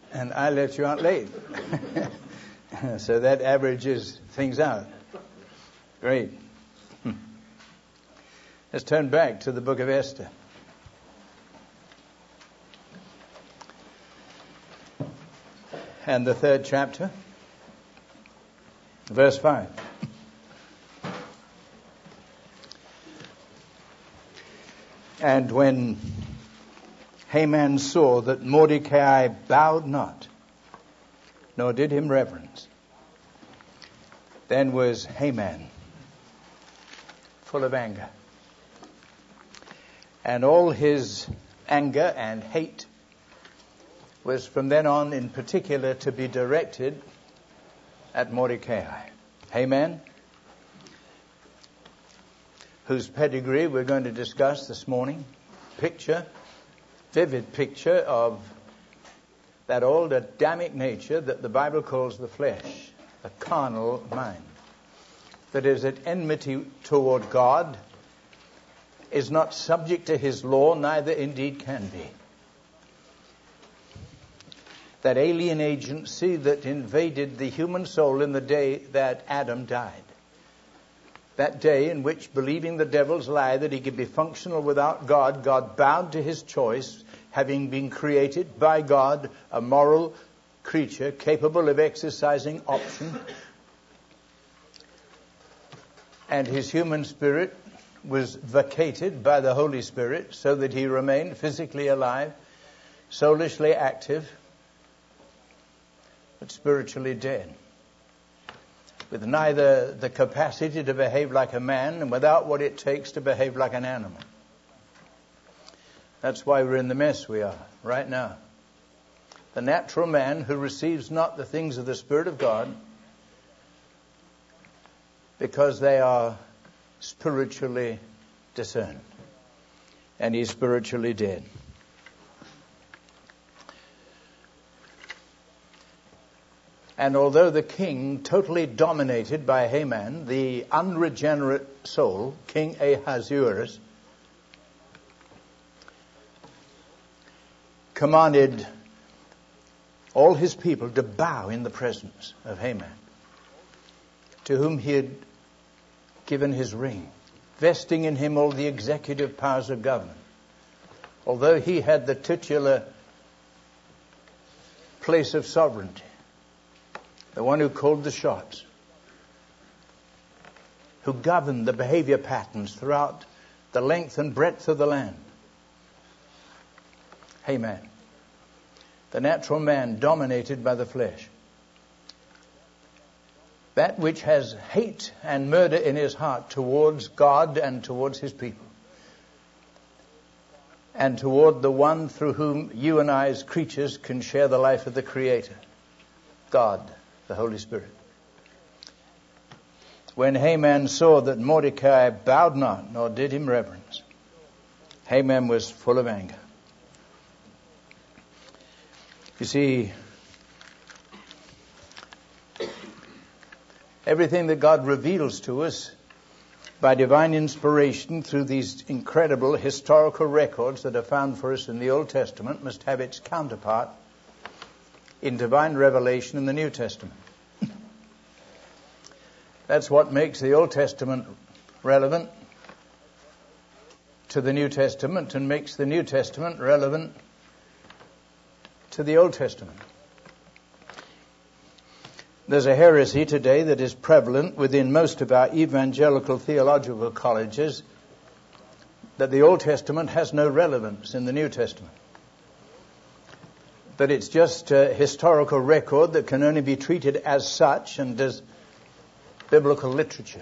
and I let you out late. So that averages things out. Great. Let's turn back to the book of Esther. And the 3rd chapter, verse 5. And when Haman saw that Mordecai bowed not, nor did him reverence, then was Haman full of anger. And all his anger and hate was from then on in particular to be directed at Mordecai. Haman, whose pedigree we're going to discuss this morning. Vivid picture of that old Adamic nature that the Bible calls the flesh, a carnal mind, that is at enmity toward God, is not subject to his law, neither indeed can be. That alien agency that invaded the human soul in the day that Adam died. That day in which, believing the devil's lie that he could be functional without God, God bowed to his choice, having been created by God, a moral creature capable of exercising option. And his human spirit was vacated by the Holy Spirit so that he remained physically alive, soulishly active, but spiritually dead, with neither the capacity to behave like a man and without what it takes to behave like an animal. That's why we're in the mess we are right now. The natural man who receives not the things of the Spirit of God because they are spiritually discerned, and he's spiritually dead. And although the king, totally dominated by Haman, the unregenerate soul, King Ahasuerus, commanded all his people to bow in the presence of Haman, to whom he had given his ring, vesting in him all the executive powers of government. Although he had the titular place of sovereignty, the one who called the shots, who governed the behavior patterns throughout the length and breadth of the land. Haman, the natural man dominated by the flesh. That which has hate and murder in his heart towards God and towards his people, and toward the one through whom you and I as creatures can share the life of the Creator, God, the Holy Spirit. When Haman saw that Mordecai bowed not, nor did him reverence, Haman was full of anger. You see, everything that God reveals to us by divine inspiration through these incredible historical records that are found for us in the Old Testament must have its counterpart in divine revelation in the New Testament. That's what makes the Old Testament relevant to the New Testament and makes the New Testament relevant to the Old Testament. There's a heresy today that is prevalent within most of our evangelical theological colleges that the Old Testament has no relevance in the New Testament. That it's just a historical record that can only be treated as such and as biblical literature.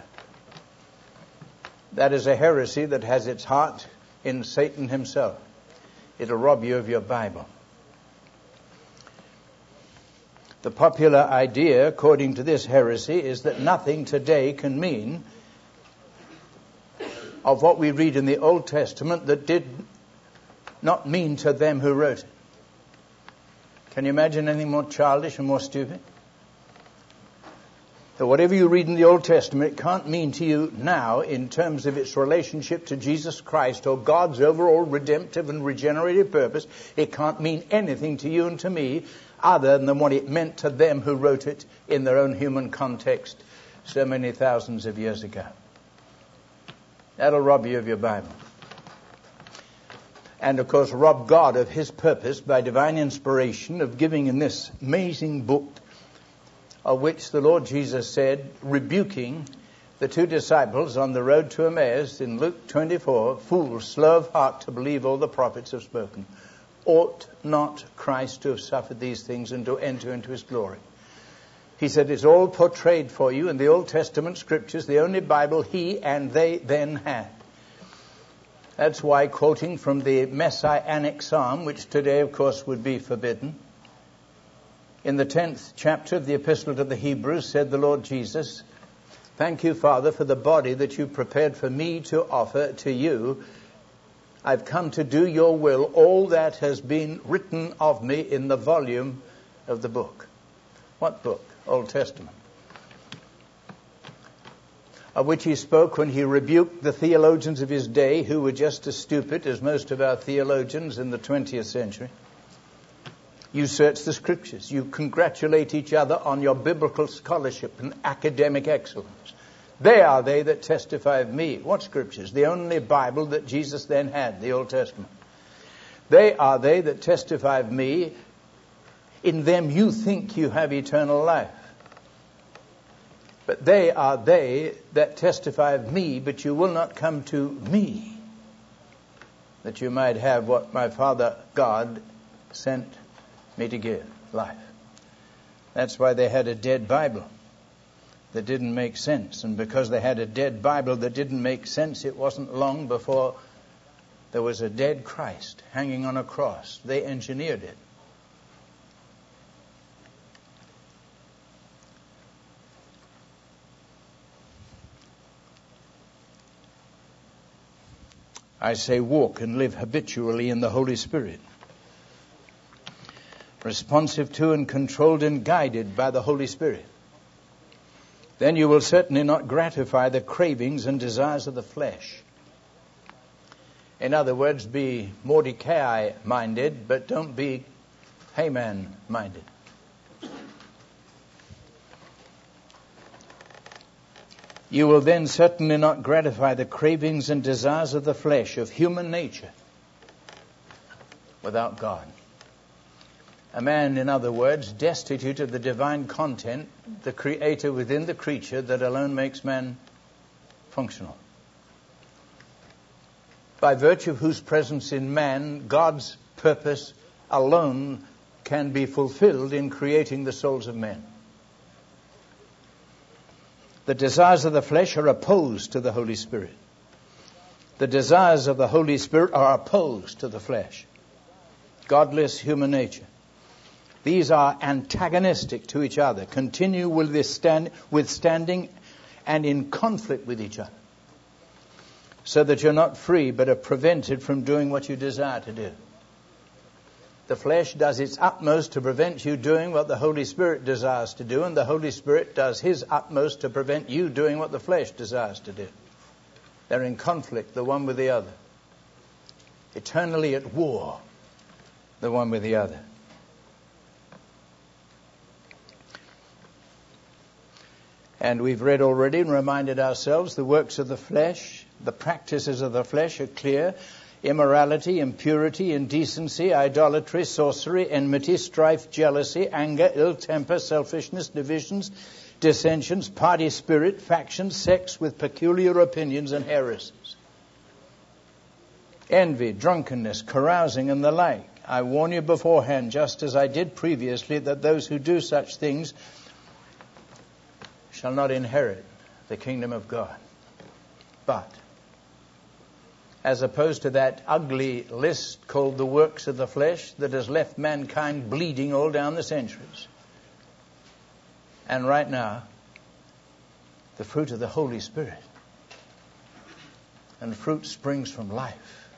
That is a heresy that has its heart in Satan himself. It'll rob you of your Bible. The popular idea, according to this heresy, is that nothing today can mean of what we read in the Old Testament that did not mean to them who wrote it. Can you imagine anything more childish and more stupid? that whatever you read in the Old Testament, it can't mean to you now in terms of its relationship to Jesus Christ or God's overall redemptive and regenerative purpose. It can't mean anything to you and to me other than what it meant to them who wrote it in their own human context so many thousands of years ago. That'll rob you of your Bible. And, of course, rob God of his purpose by divine inspiration of giving in this amazing book, of which the Lord Jesus said, rebuking the two disciples on the road to Emmaus in Luke 24, fools, slow of heart to believe all the prophets have spoken. Ought not Christ to have suffered these things and to enter into his glory? He said it's all portrayed for you in the Old Testament scriptures, the only Bible he and they then had. That's why, quoting from the Messianic Psalm, which today, of course, would be forbidden, in the 10th chapter of the Epistle to the Hebrews, said the Lord Jesus, thank you, Father, for the body that you prepared for me to offer to you. I've come to do your will, all that has been written of me in the volume of the book. What book? Old Testament. Of which he spoke when he rebuked the theologians of his day, who were just as stupid as most of our theologians in the 20th century. You search the scriptures. You congratulate each other on your biblical scholarship and academic excellence. They are they that testify of me. What scriptures? The only Bible that Jesus then had, the Old Testament. They are they that testify of me. In them you think you have eternal life. But they are they that testify of me, but you will not come to me, that you might have what my Father God sent me to give, life. That's why they had a dead Bible that didn't make sense. And because they had a dead Bible that didn't make sense, it wasn't long before there was a dead Christ hanging on a cross. They engineered it. I say walk and live habitually in the Holy Spirit, responsive to and controlled and guided by the Holy Spirit. Then you will certainly not gratify the cravings and desires of the flesh. In other words, be Mordecai-minded, but don't be Haman-minded. You will then certainly not gratify the cravings and desires of the flesh, of human nature, without God. A man, in other words, destitute of the divine content, the creator within the creature that alone makes man functional. By virtue of whose presence in man, God's purpose alone can be fulfilled in creating the souls of men. The desires of the flesh are opposed to the Holy Spirit. The desires of the Holy Spirit are opposed to the flesh. Godless human nature. These are antagonistic to each other, continue withstanding and in conflict with each other, so that you're not free but are prevented from doing what you desire to do. The flesh does its utmost to prevent you doing what the Holy Spirit desires to do, and the Holy Spirit does his utmost to prevent you doing what the flesh desires to do. They're in conflict, the one with the other. Eternally at war, the one with the other. And we've read already and reminded ourselves the works of the flesh, the practices of the flesh are clear. Immorality, impurity, indecency, idolatry, sorcery, enmity, strife, jealousy, anger, ill temper, selfishness, divisions, dissensions, party spirit, factions, sects with peculiar opinions and heresies. Envy, drunkenness, carousing, and the like. I warn you beforehand, just as I did previously, that those who do such things shall not inherit the kingdom of God. But as opposed to that ugly list called the works of the flesh that has left mankind bleeding all down the centuries. And right now, the fruit of the Holy Spirit. And fruit springs from life.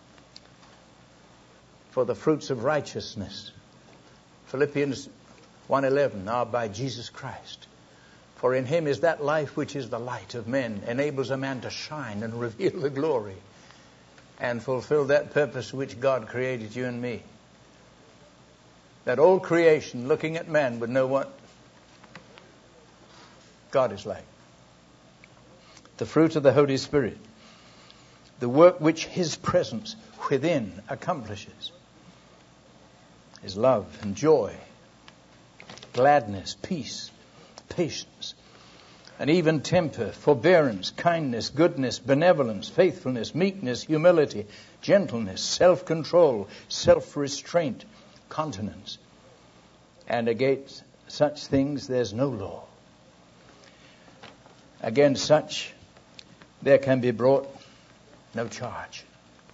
For the fruits of righteousness. Philippians 1:11, are by Jesus Christ. For in him is that life which is the light of men, enables a man to shine and reveal the glory and fulfill that purpose which God created you and me. That all creation, looking at man, would know what God is like. The fruit of the Holy Spirit, the work which his presence within accomplishes, is love and joy, gladness, peace, patience, and even temper, forbearance, kindness, goodness, benevolence, faithfulness, meekness, humility, gentleness, self-control, self-restraint, continence. And against such things there's no law. Against such there can be brought no charge.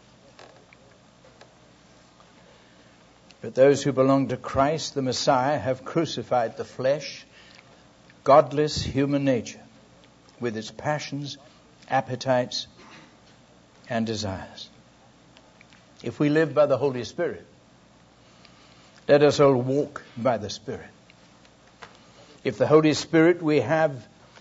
But those who belong to Christ, the Messiah, have crucified the flesh, godless human nature, with its passions, appetites, and desires. If we live by the Holy Spirit, let us all walk by the Spirit. If by the Holy Spirit we have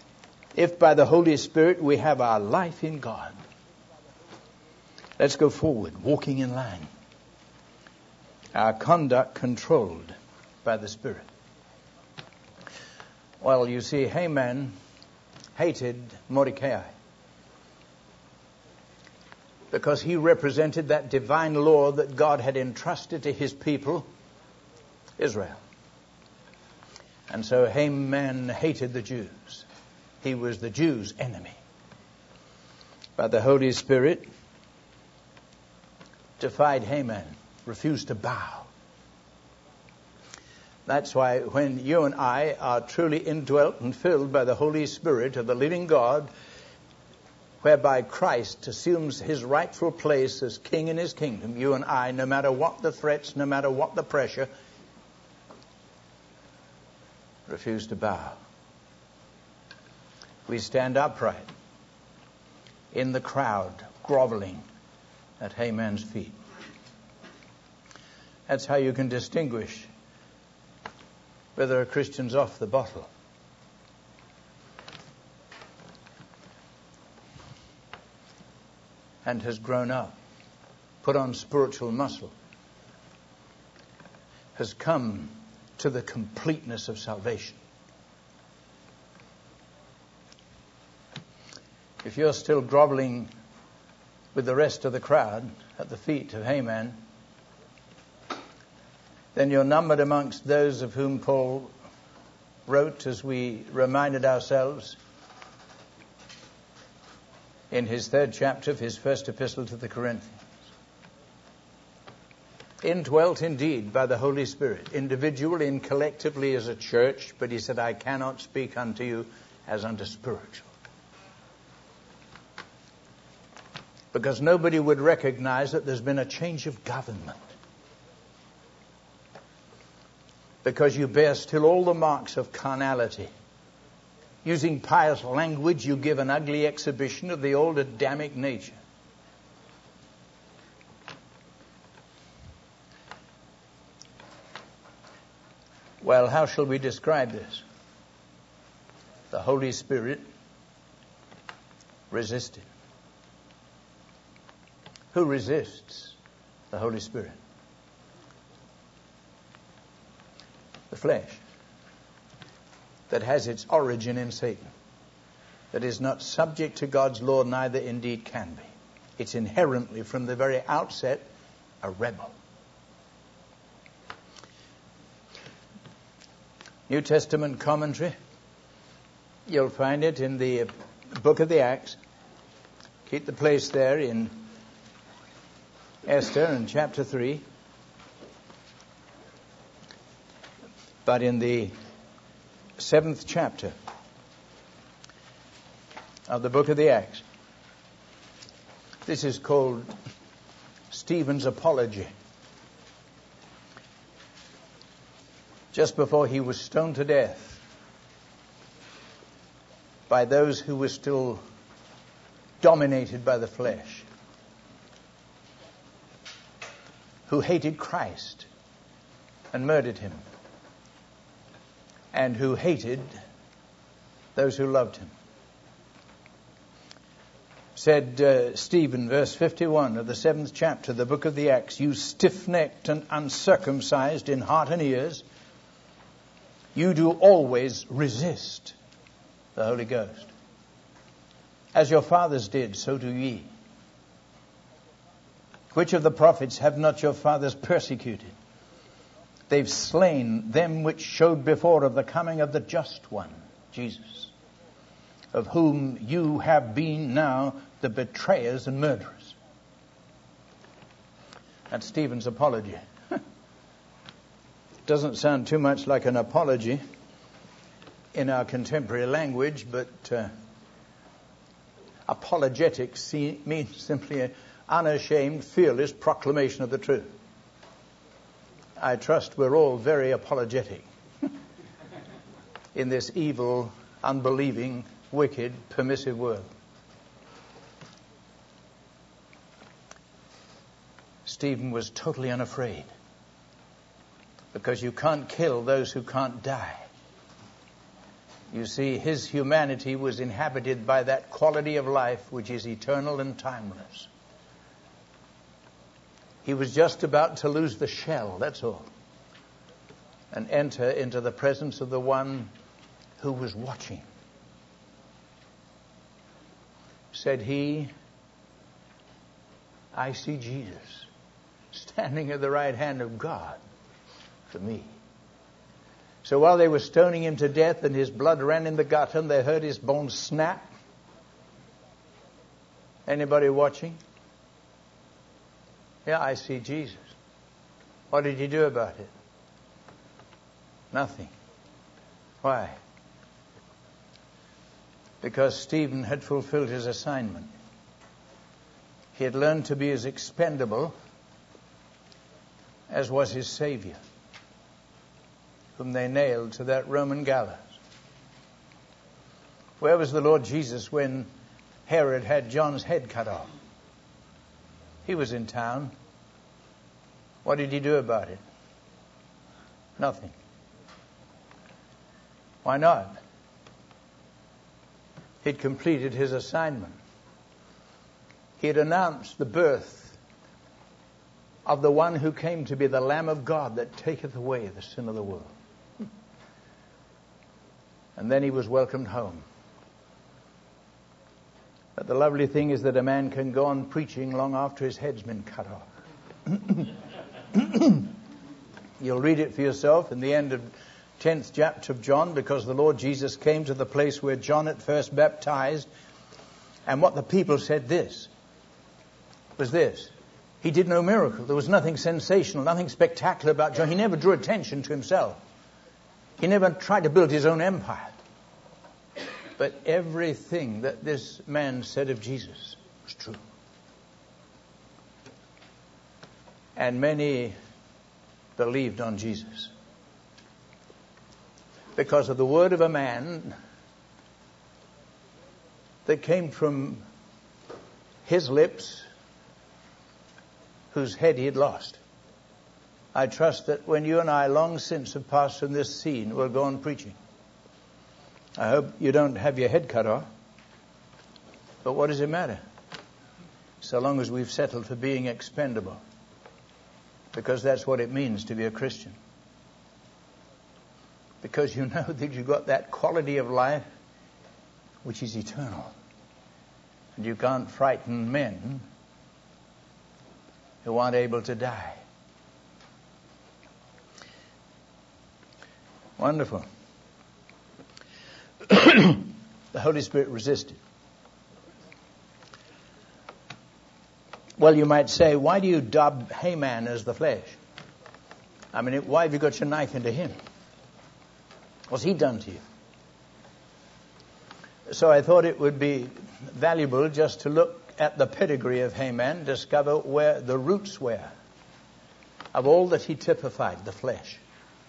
our life in God, let's go forward, walking in line. Our conduct controlled by the Spirit. Well, you see, Haman hated Mordecai because he represented that divine law that God had entrusted to his people, Israel. And so Haman hated the Jews. He was the Jews' enemy. But the Holy Spirit defied Haman, refused to bow. That's why when you and I are truly indwelt and filled by the Holy Spirit of the living God, whereby Christ assumes his rightful place as king in his kingdom, you and I, no matter what the threats, no matter what the pressure, refuse to bow. We stand upright in the crowd, groveling at Haman's feet. That's how you can distinguish whether a Christian's off the bottle. And has grown up, put on spiritual muscle, has come to the completeness of salvation. If you're still groveling with the rest of the crowd at the feet of Haman, then you're numbered amongst those of whom Paul wrote, as we reminded ourselves in his 3rd chapter of his 1st epistle to the Corinthians. Indwelt indeed by the Holy Spirit, individually and collectively as a church, but he said, I cannot speak unto you as unto spiritual. Because nobody would recognize that there's been a change of government. Because you bear still all the marks of carnality. Using pious language, you give an ugly exhibition of the old Adamic nature. Well, how shall we describe this? The Holy Spirit resisted. Who resists the Holy Spirit? The flesh that has its origin in Satan, that is not subject to God's law, neither indeed can be. It's inherently, from the very outset, a rebel. New Testament commentary, you'll find it in the book of the Acts. Keep the place there in Esther in chapter 3. But in the 7th chapter of the book of the Acts, this is called Stephen's apology. Just before he was stoned to death by those who were still dominated by the flesh, who hated Christ and murdered him. and who hated those who loved him. Said Stephen, verse 51 of the 7th chapter, the book of the Acts, you stiff-necked and uncircumcised in heart and ears, you do always resist the Holy Ghost. As your fathers did, so do ye. Which of the prophets have not your fathers persecuted? They've slain them which showed before of the coming of the just one, Jesus, of whom you have been now the betrayers and murderers. That's Stephen's apology. Doesn't sound too much like an apology in our contemporary language, but apologetics means simply an unashamed, fearless proclamation of the truth. I trust we're all very apologetic in this evil, unbelieving, wicked, permissive world. Stephen was totally unafraid, because you can't kill those who can't die. You see, his humanity was inhabited by that quality of life which is eternal and timeless. He was just about to lose the shell, that's all, and enter into the presence of the one who was watching. Said he, I see Jesus standing at the right hand of God for me. So while they were stoning him to death and his blood ran in the gutter and they heard his bones snap. Anybody watching? Yeah, I see Jesus. What did he do about it? Nothing. Why? Because Stephen had fulfilled his assignment. He had learned to be as expendable as was his Savior, whom they nailed to that Roman gallows. Where was the Lord Jesus when Herod had John's head cut off? He was in town. What did he do about it? Nothing. Why not? He'd completed his assignment. He had announced the birth of the one who came to be the Lamb of God that taketh away the sin of the world. And then he was welcomed home. But the lovely thing is that a man can go on preaching long after his head's been cut off. You'll read it for yourself in the end of 10th chapter of John, because the Lord Jesus came to the place where John at first baptized, and what the people said was this. He did no miracle. There was nothing sensational, nothing spectacular about John. He never drew attention to himself. He never tried to build his own empire. But everything that this man said of Jesus was true. And many believed on Jesus because of the word of a man that came from his lips, whose head he had lost. I trust that when you and I long since have passed from this scene, we'll go on preaching. I hope you don't have your head cut off. But what does it matter? So long as we've settled for being expendable. Because that's what it means to be a Christian. Because you know that you've got that quality of life which is eternal. And you can't frighten men who aren't able to die. Wonderful. The Holy Spirit resisted. Well, you might say, why do you dub Haman as the flesh? I mean, why have you got your knife into him? What's he done to you? So I thought it would be valuable just to look at the pedigree of Haman, discover where the roots were of all that he typified, the flesh,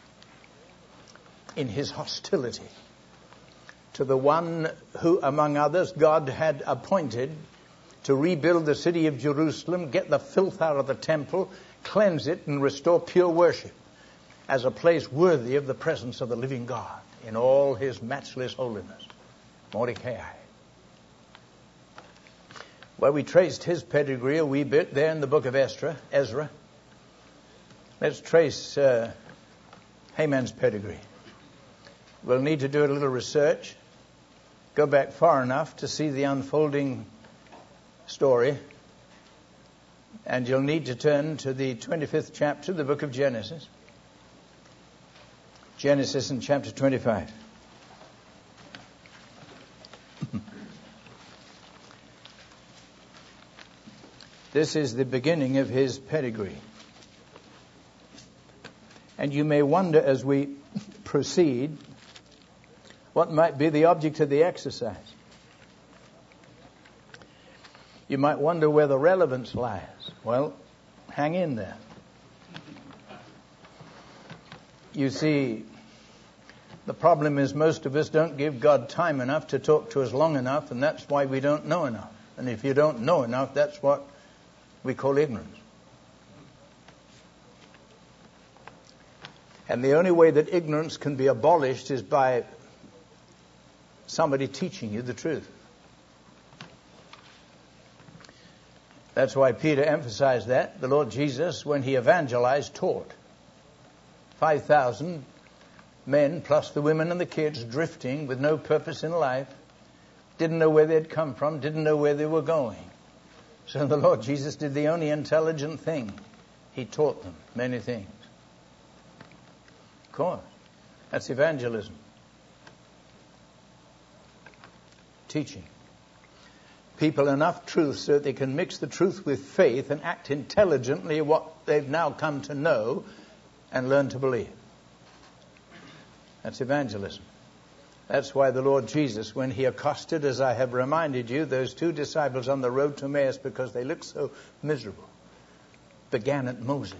in his hostility to the one who, among others, God had appointed to rebuild the city of Jerusalem, get the filth out of the temple, cleanse it, and restore pure worship as a place worthy of the presence of the living God. in all his matchless holiness. Mordecai. Well, we traced his pedigree a wee bit there in the book of Ezra. Let's trace Haman's pedigree. We'll need to do a little research, go back far enough to see the unfolding story, and you'll need to turn to the 25th chapter of the book of Genesis. Genesis in chapter 25. This is the beginning of his pedigree. And you may wonder as we proceed what might be the object of the exercise. You might wonder where the relevance lies. Well, hang in there. You see, the problem is most of us don't give God time enough to talk to us long enough, and that's why we don't know enough. And if you don't know enough, that's what we call ignorance. And the only way that ignorance can be abolished is by somebody teaching you the truth. That's why Peter emphasized that. The Lord Jesus, when he evangelized, taught. 5,000 men, plus the women and the kids, drifting with no purpose in life, didn't know where they'd come from, didn't know where they were going. So the Lord Jesus did the only intelligent thing. He taught them many things. Of course. That's evangelism. Teaching people enough truth so that they can mix the truth with faith and act intelligently what they've now come to know and learn to believe. That's evangelism. That's why the Lord Jesus, when he accosted, as I have reminded you, those two disciples on the road to Emmaus because they looked so miserable, began at Moses.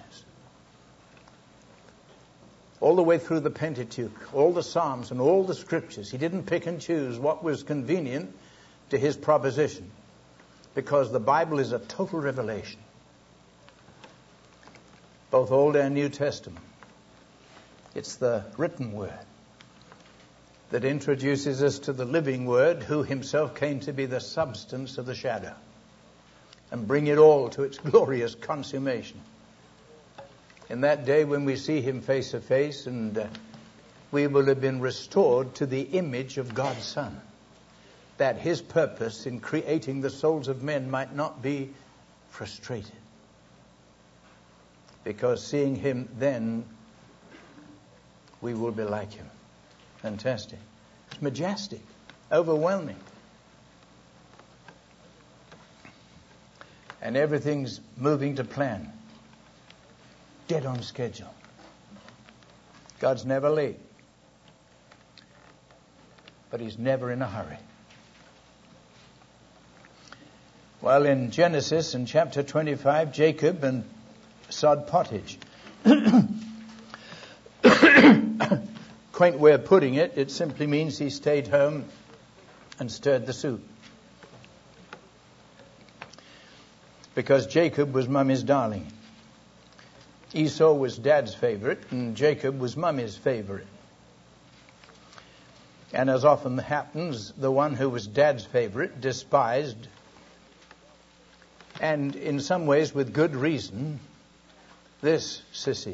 All the way through the Pentateuch, all the Psalms and all the Scriptures. He didn't pick and choose what was convenient to his proposition, because the Bible is a total revelation, both Old and New Testament. It's the written word that introduces us to the living word, who himself came to be the substance of the shadow and bring it all to its glorious consummation. In that day when we see him face to face, and we will have been restored to the image of God's Son, that his purpose in creating the souls of men might not be frustrated. Because seeing him then, we will be like him. Fantastic. It's majestic, overwhelming. And everything's moving to plan. Dead on schedule. God's never late. But he's never in a hurry. Well, in Genesis, in chapter 25, Jacob and sod pottage. Quaint way of putting it, it simply means he stayed home and stirred the soup. Because Jacob was Mummy's darling. Esau was Dad's favorite, and Jacob was Mummy's favorite. And as often happens, the one who was Dad's favorite despised, and in some ways with good reason, this sissy.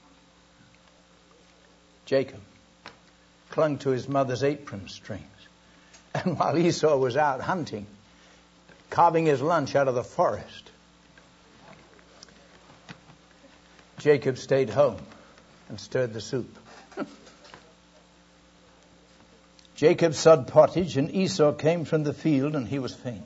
Jacob clung to his mother's apron strings. And while Esau was out hunting, carving his lunch out of the forest, Jacob stayed home and stirred the soup. Jacob sod pottage, and Esau came from the field, and he was faint.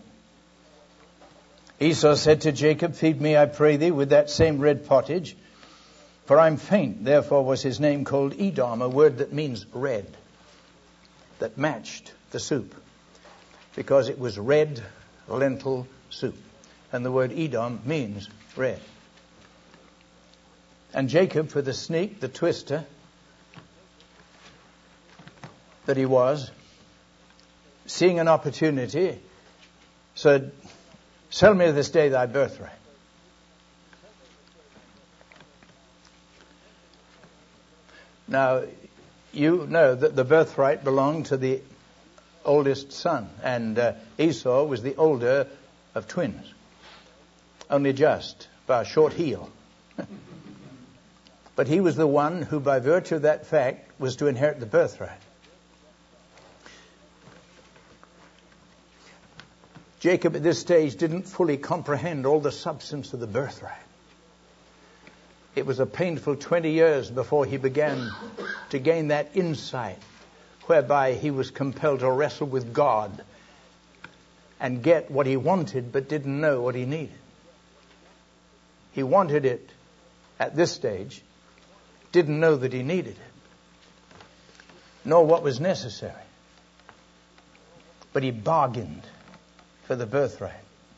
Esau said to Jacob, "Feed me, I pray thee, with that same red pottage, for I'm faint." Therefore was his name called Edom, a word that means red, that matched the soup, because it was red lentil soup. And the word Edom means red. And Jacob, for the sneak, the twister that he was, seeing an opportunity, said, "Sell me this day thy birthright." Now, you know that the birthright belonged to the oldest son, and Esau was the older of twins, only just by a short heel. But he was the one who, by virtue of that fact, was to inherit the birthright. Jacob at this stage didn't fully comprehend all the substance of the birthright. It was a painful 20 years before he began to gain that insight whereby he was compelled to wrestle with God and get what he wanted but didn't know what he needed. He wanted it at this stage, didn't know that he needed it, nor what was necessary. But he bargained for the birthright.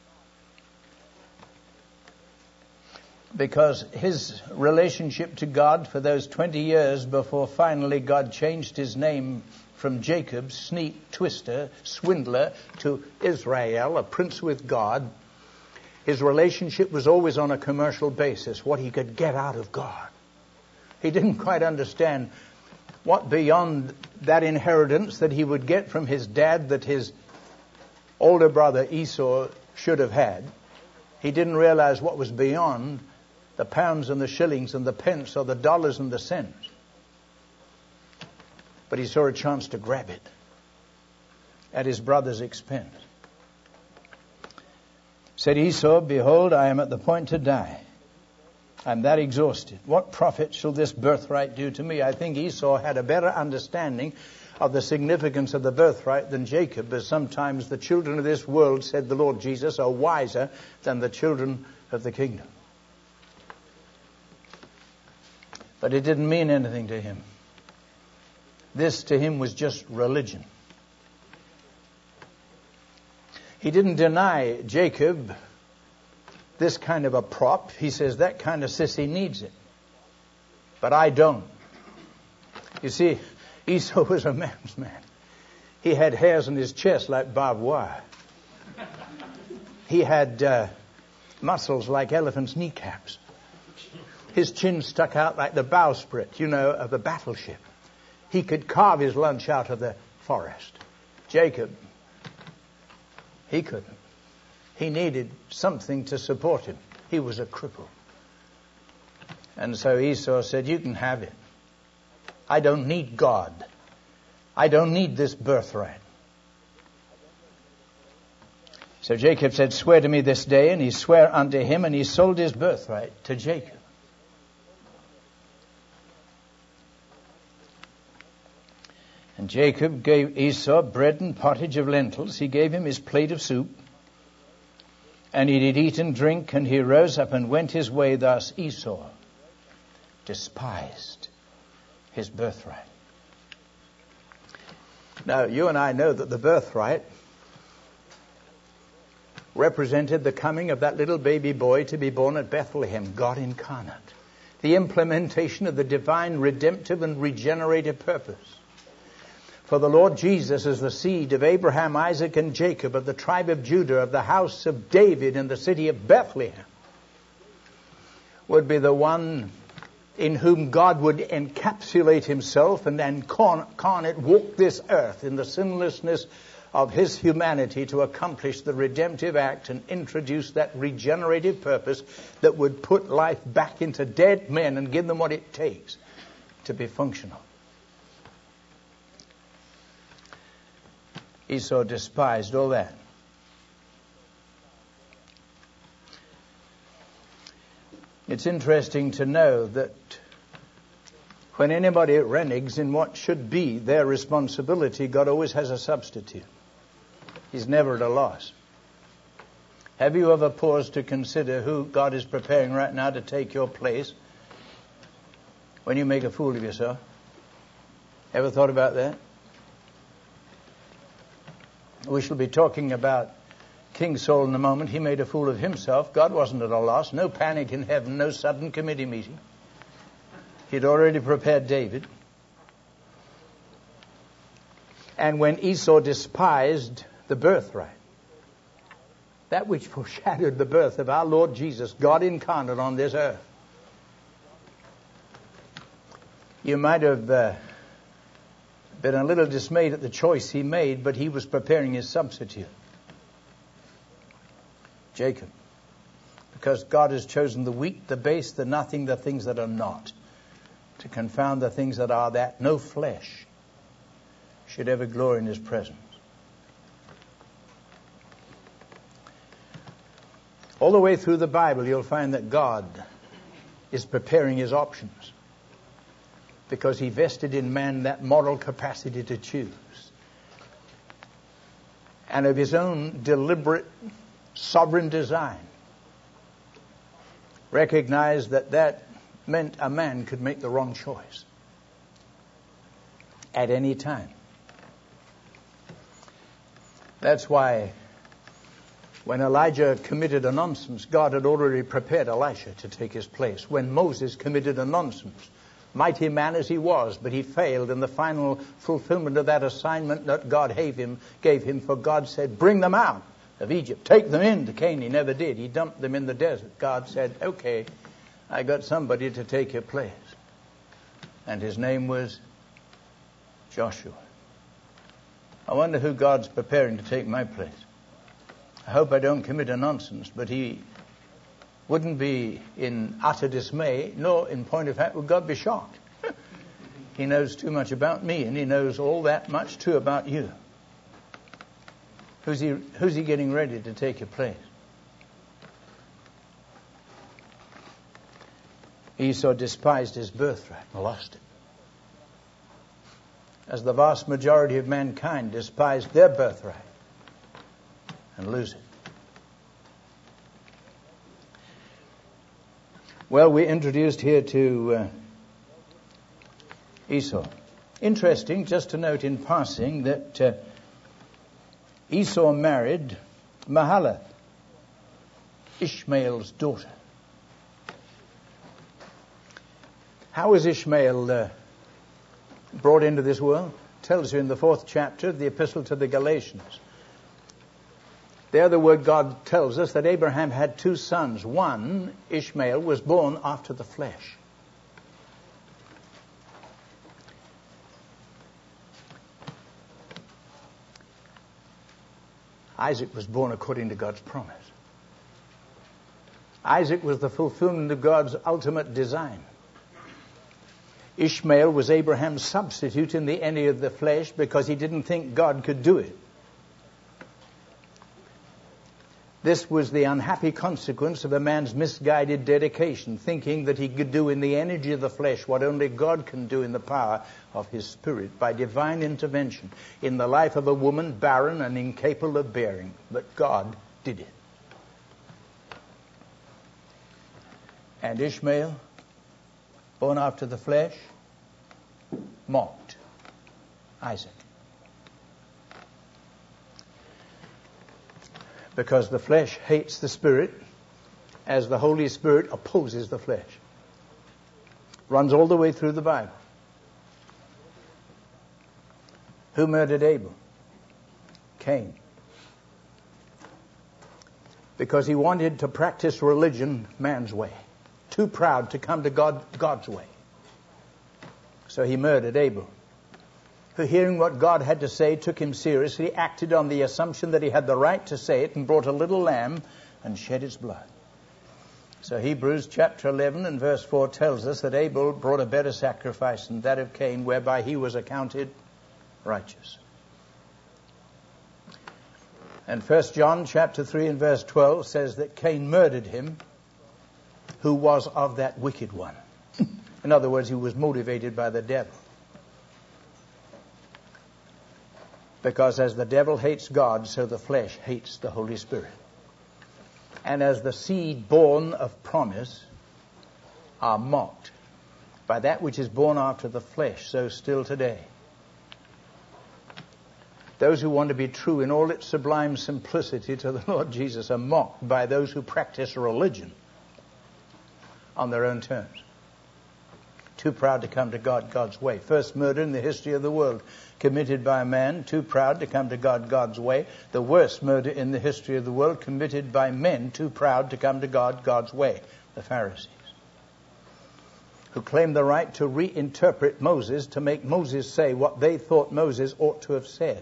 Because his relationship to God for those 20 years before finally God changed his name from Jacob, sneak, twister, swindler, to Israel, a prince with God, his relationship was always on a commercial basis, what he could get out of God. He didn't quite understand what beyond that inheritance that he would get from his dad that his older brother Esau should have had. He didn't realize what was beyond the pounds and the shillings and the pence or the dollars and the cents. But he saw a chance to grab it at his brother's expense. Said Esau, behold, I am at the point to die. I'm that exhausted. What profit shall this birthright do to me? I think Esau had a better understanding of the significance of the birthright than Jacob, as sometimes the children of this world, said the Lord Jesus, are wiser than the children of the kingdom. But it didn't mean anything to him. This to him was just religion. He didn't deny Jacob this kind of a prop. He says, that kind of sissy needs it. But I don't. You see, Esau was a man's man. He had hairs on his chest like barbed wire. He had muscles like elephants' kneecaps. His chin stuck out like the bowsprit, of a battleship. He could carve his lunch out of the forest. Jacob, he couldn't. He needed something to support him. He was a cripple. And so Esau said, you can have it. I don't need God. I don't need this birthright. So Jacob said, swear to me this day, and he sware unto him, and he sold his birthright to Jacob. And Jacob gave Esau bread and pottage of lentils. He gave him his plate of soup. And he did eat and drink, and he rose up and went his way. Thus Esau despised his birthright. Now, you and I know that the birthright represented the coming of that little baby boy to be born at Bethlehem, God incarnate. The implementation of the divine redemptive and regenerative purpose. For the Lord Jesus is the seed of Abraham, Isaac, and Jacob, of the tribe of Judah, of the house of David, in the city of Bethlehem, would be the one in whom God would encapsulate himself and incarnate walk this earth in the sinlessness of his humanity to accomplish the redemptive act and introduce that regenerative purpose that would put life back into dead men and give them what it takes to be functional. Esau despised all that. It's interesting to know that when anybody reneges in what should be their responsibility, God always has a substitute. He's never at a loss. Have you ever paused to consider who God is preparing right now to take your place when you make a fool of yourself? Ever thought about that? We shall be talking about King Saul in a moment. He made a fool of himself. God wasn't at a loss. No panic in heaven. No sudden committee meeting. He'd already prepared David. And when Esau despised the birthright, that which foreshadowed the birth of our Lord Jesus, God incarnate on this earth, you might have been a little dismayed at the choice he made, but he was preparing his substitute, Jacob. Because God has chosen the weak, the base, the nothing, the things that are not, to confound the things that are, that no flesh should ever glory in his presence. All the way through the Bible, you'll find that God is preparing his options, because he vested in man that moral capacity to choose. And of his own deliberate, sovereign design, recognized that that meant a man could make the wrong choice at any time. That's why when Elijah committed a nonsense, God had already prepared Elisha to take his place. When Moses committed a nonsense, mighty man as he was, but he failed in the final fulfillment of that assignment that God gave him, for God said, bring them out of Egypt, take them into Canaan. He never did. He dumped them in the desert. God said, okay, I got somebody to take your place. And his name was Joshua. I wonder who God's preparing to take my place. I hope I don't commit a nonsense, but he wouldn't be in utter dismay, nor in point of fact would God be shocked. He knows too much about me, and he knows all that much too about you. Who's he getting ready to take your place? Esau despised his birthright and lost it, as the vast majority of mankind despised their birthright and lose it. Well, we're introduced here to Esau. Interesting, just to note in passing, that Esau married Mahalath, Ishmael's daughter. How was Ishmael brought into this world? It tells you in the 4th chapter of the Epistle to the Galatians. There the word God tells us that Abraham had 2 sons. One, Ishmael, was born after the flesh. Isaac was born according to God's promise. Isaac was the fulfillment of God's ultimate design. Ishmael was Abraham's substitute in the end of the flesh because he didn't think God could do it. This was the unhappy consequence of a man's misguided dedication, thinking that he could do in the energy of the flesh what only God can do in the power of his Spirit by divine intervention in the life of a woman barren and incapable of bearing. But God did it. And Ishmael, born after the flesh, mocked Isaac. Because the flesh hates the Spirit as the Holy Spirit opposes the flesh. Runs all the way through the Bible. Who murdered Abel? Cain. Because he wanted to practice religion man's way. Too proud to come to God's way. So he murdered Abel. Who, hearing what God had to say, took him seriously, acted on the assumption that he had the right to say it, and brought a little lamb and shed its blood. So Hebrews chapter 11 and verse 4 tells us that Abel brought a better sacrifice than that of Cain, whereby he was accounted righteous. And 1 John chapter 3 and verse 12 says that Cain murdered him who was of that wicked one. In other words, he was motivated by the devil. Because as the devil hates God, so the flesh hates the Holy Spirit. And as the seed born of promise are mocked by that which is born after the flesh, so still today. Those who want to be true in all its sublime simplicity to the Lord Jesus are mocked by those who practice religion on their own terms. Too proud to come to God God's way. First murder in the history of the world committed by a man too proud to come to God God's way. The worst murder in the history of the world committed by men too proud to come to God God's way. The Pharisees. who claimed the right to reinterpret Moses to make Moses say what they thought Moses ought to have said.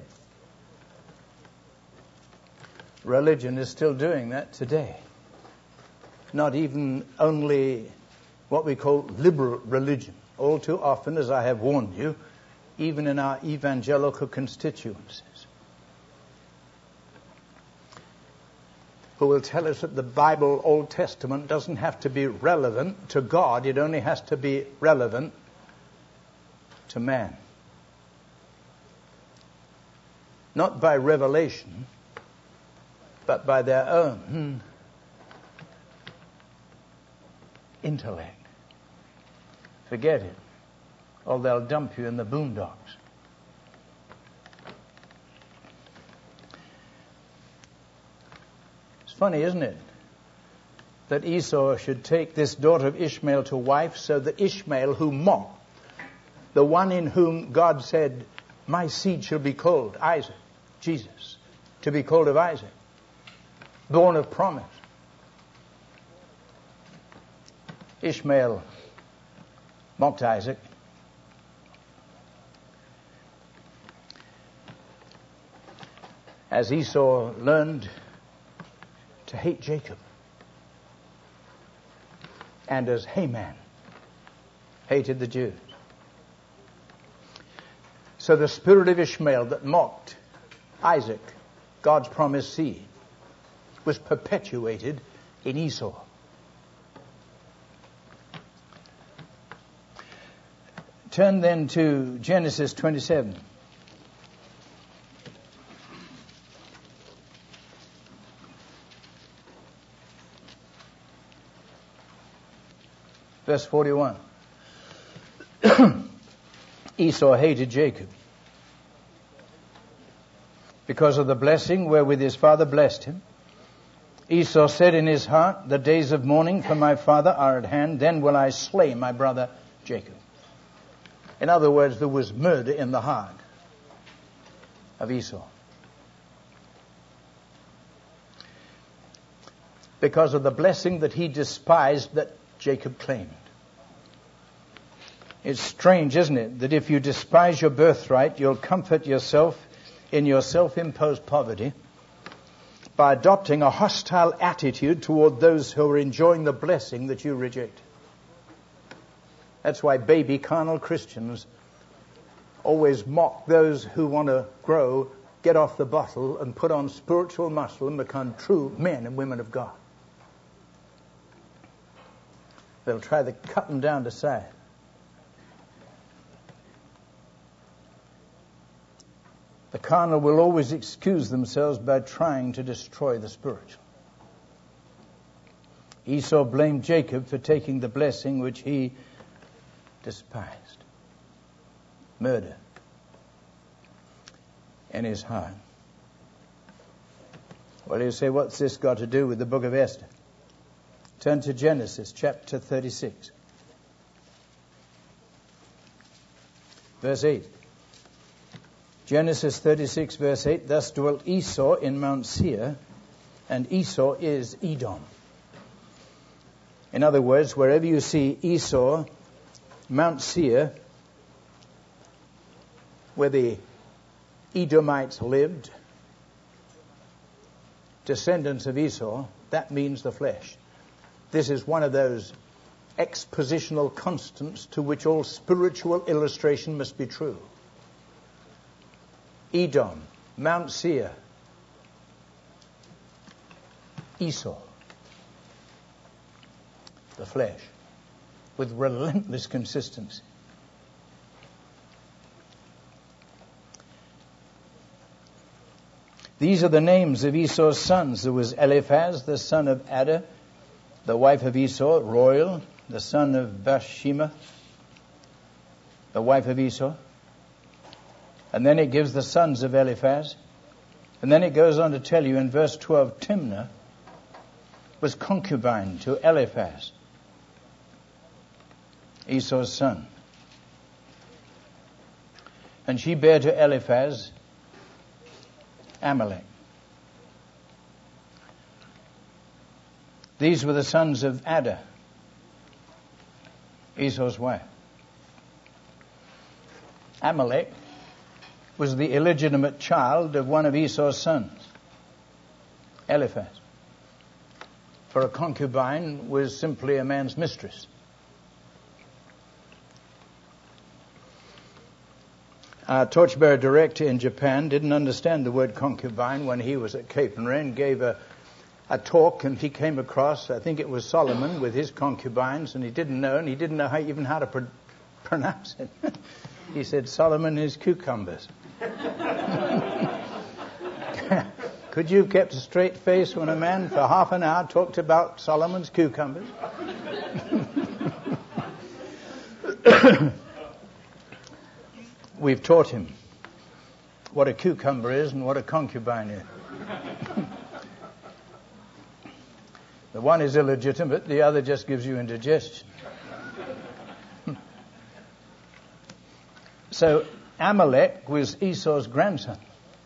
Religion is still doing that today. Not even only what we call liberal religion. All too often, as I have warned you, even in our evangelical constituencies, who will tell us that the Bible, Old Testament, doesn't have to be relevant to God. It only has to be relevant to man. Not by revelation, but by their own intellect. Forget it, or they'll dump you in the boondocks. It's funny, isn't it, that Esau should take this daughter of Ishmael to wife, so that Ishmael, who mocked, the one in whom God said, my seed shall be called Isaac, Jesus, to be called of Isaac, born of promise. Ishmael mocked Isaac. As Esau learned to hate Jacob. And as Haman hated the Jews. So the spirit of Ishmael that mocked Isaac, God's promised seed, was perpetuated in Esau. Turn then to Genesis 27. Verse 41. Esau hated Jacob because of the blessing wherewith his father blessed him. Esau said in his heart, the days of mourning for my father are at hand, then will I slay my brother Jacob. In other words, there was murder in the heart of Esau. Because of the blessing that he despised that Jacob claimed. It's strange, isn't it, that if you despise your birthright, you'll comfort yourself in your self-imposed poverty by adopting a hostile attitude toward those who are enjoying the blessing that you reject. That's why baby carnal Christians always mock those who want to grow, get off the bottle, and put on spiritual muscle and become true men and women of God. They'll try to cut them down to size. The carnal will always excuse themselves by trying to destroy the spiritual. Esau blamed Jacob for taking the blessing which he despised. Murder in his heart. Well, you say, what's this got to do with the book of Esther? Turn to Genesis chapter 36. Verse 8. Genesis 36 verse 8. Thus dwelt Esau in Mount Seir, and Esau is Edom. In other words, wherever you see Esau, Mount Seir, where the Edomites lived, descendants of Esau, that means the flesh. This is one of those expositional constants to which all spiritual illustration must be true. Edom, Mount Seir, Esau, the flesh, with relentless consistency. These are the names of Esau's sons. There was Eliphaz, the son of Adah, the wife of Esau, Royal, the son of Bathsheba, the wife of Esau. And then it gives the sons of Eliphaz. And then it goes on to tell you in verse 12, Timnah was concubine to Eliphaz, Esau's son. And she bare to Eliphaz Amalek. These were the sons of Adah. Esau's wife. Amalek was the illegitimate child of one of Esau's sons, Eliphaz. For a concubine was simply a man's mistress. Our torchbearer director in Japan didn't understand the word concubine when he was at Capernwray and gave a talk, and he came across, I think it was Solomon with his concubines, and he didn't know even how to pronounce it. He said Solomon his cucumbers. Could you have kept a straight face when a man for half an hour talked about Solomon's cucumbers? We've taught him what a cucumber is and what a concubine is. The one is illegitimate, the other just gives you indigestion. So Amalek was Esau's grandson.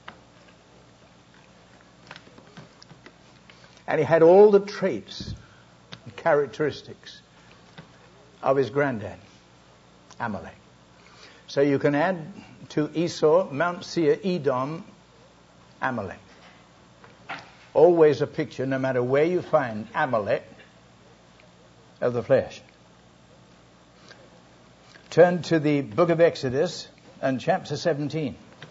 And he had all the traits and characteristics of his granddad, Amalek. So you can add to Esau, Mount Seir, Edom, Amalek. Always a picture, no matter where you find Amalek, of the flesh. Turn to the book of Exodus and chapter 17.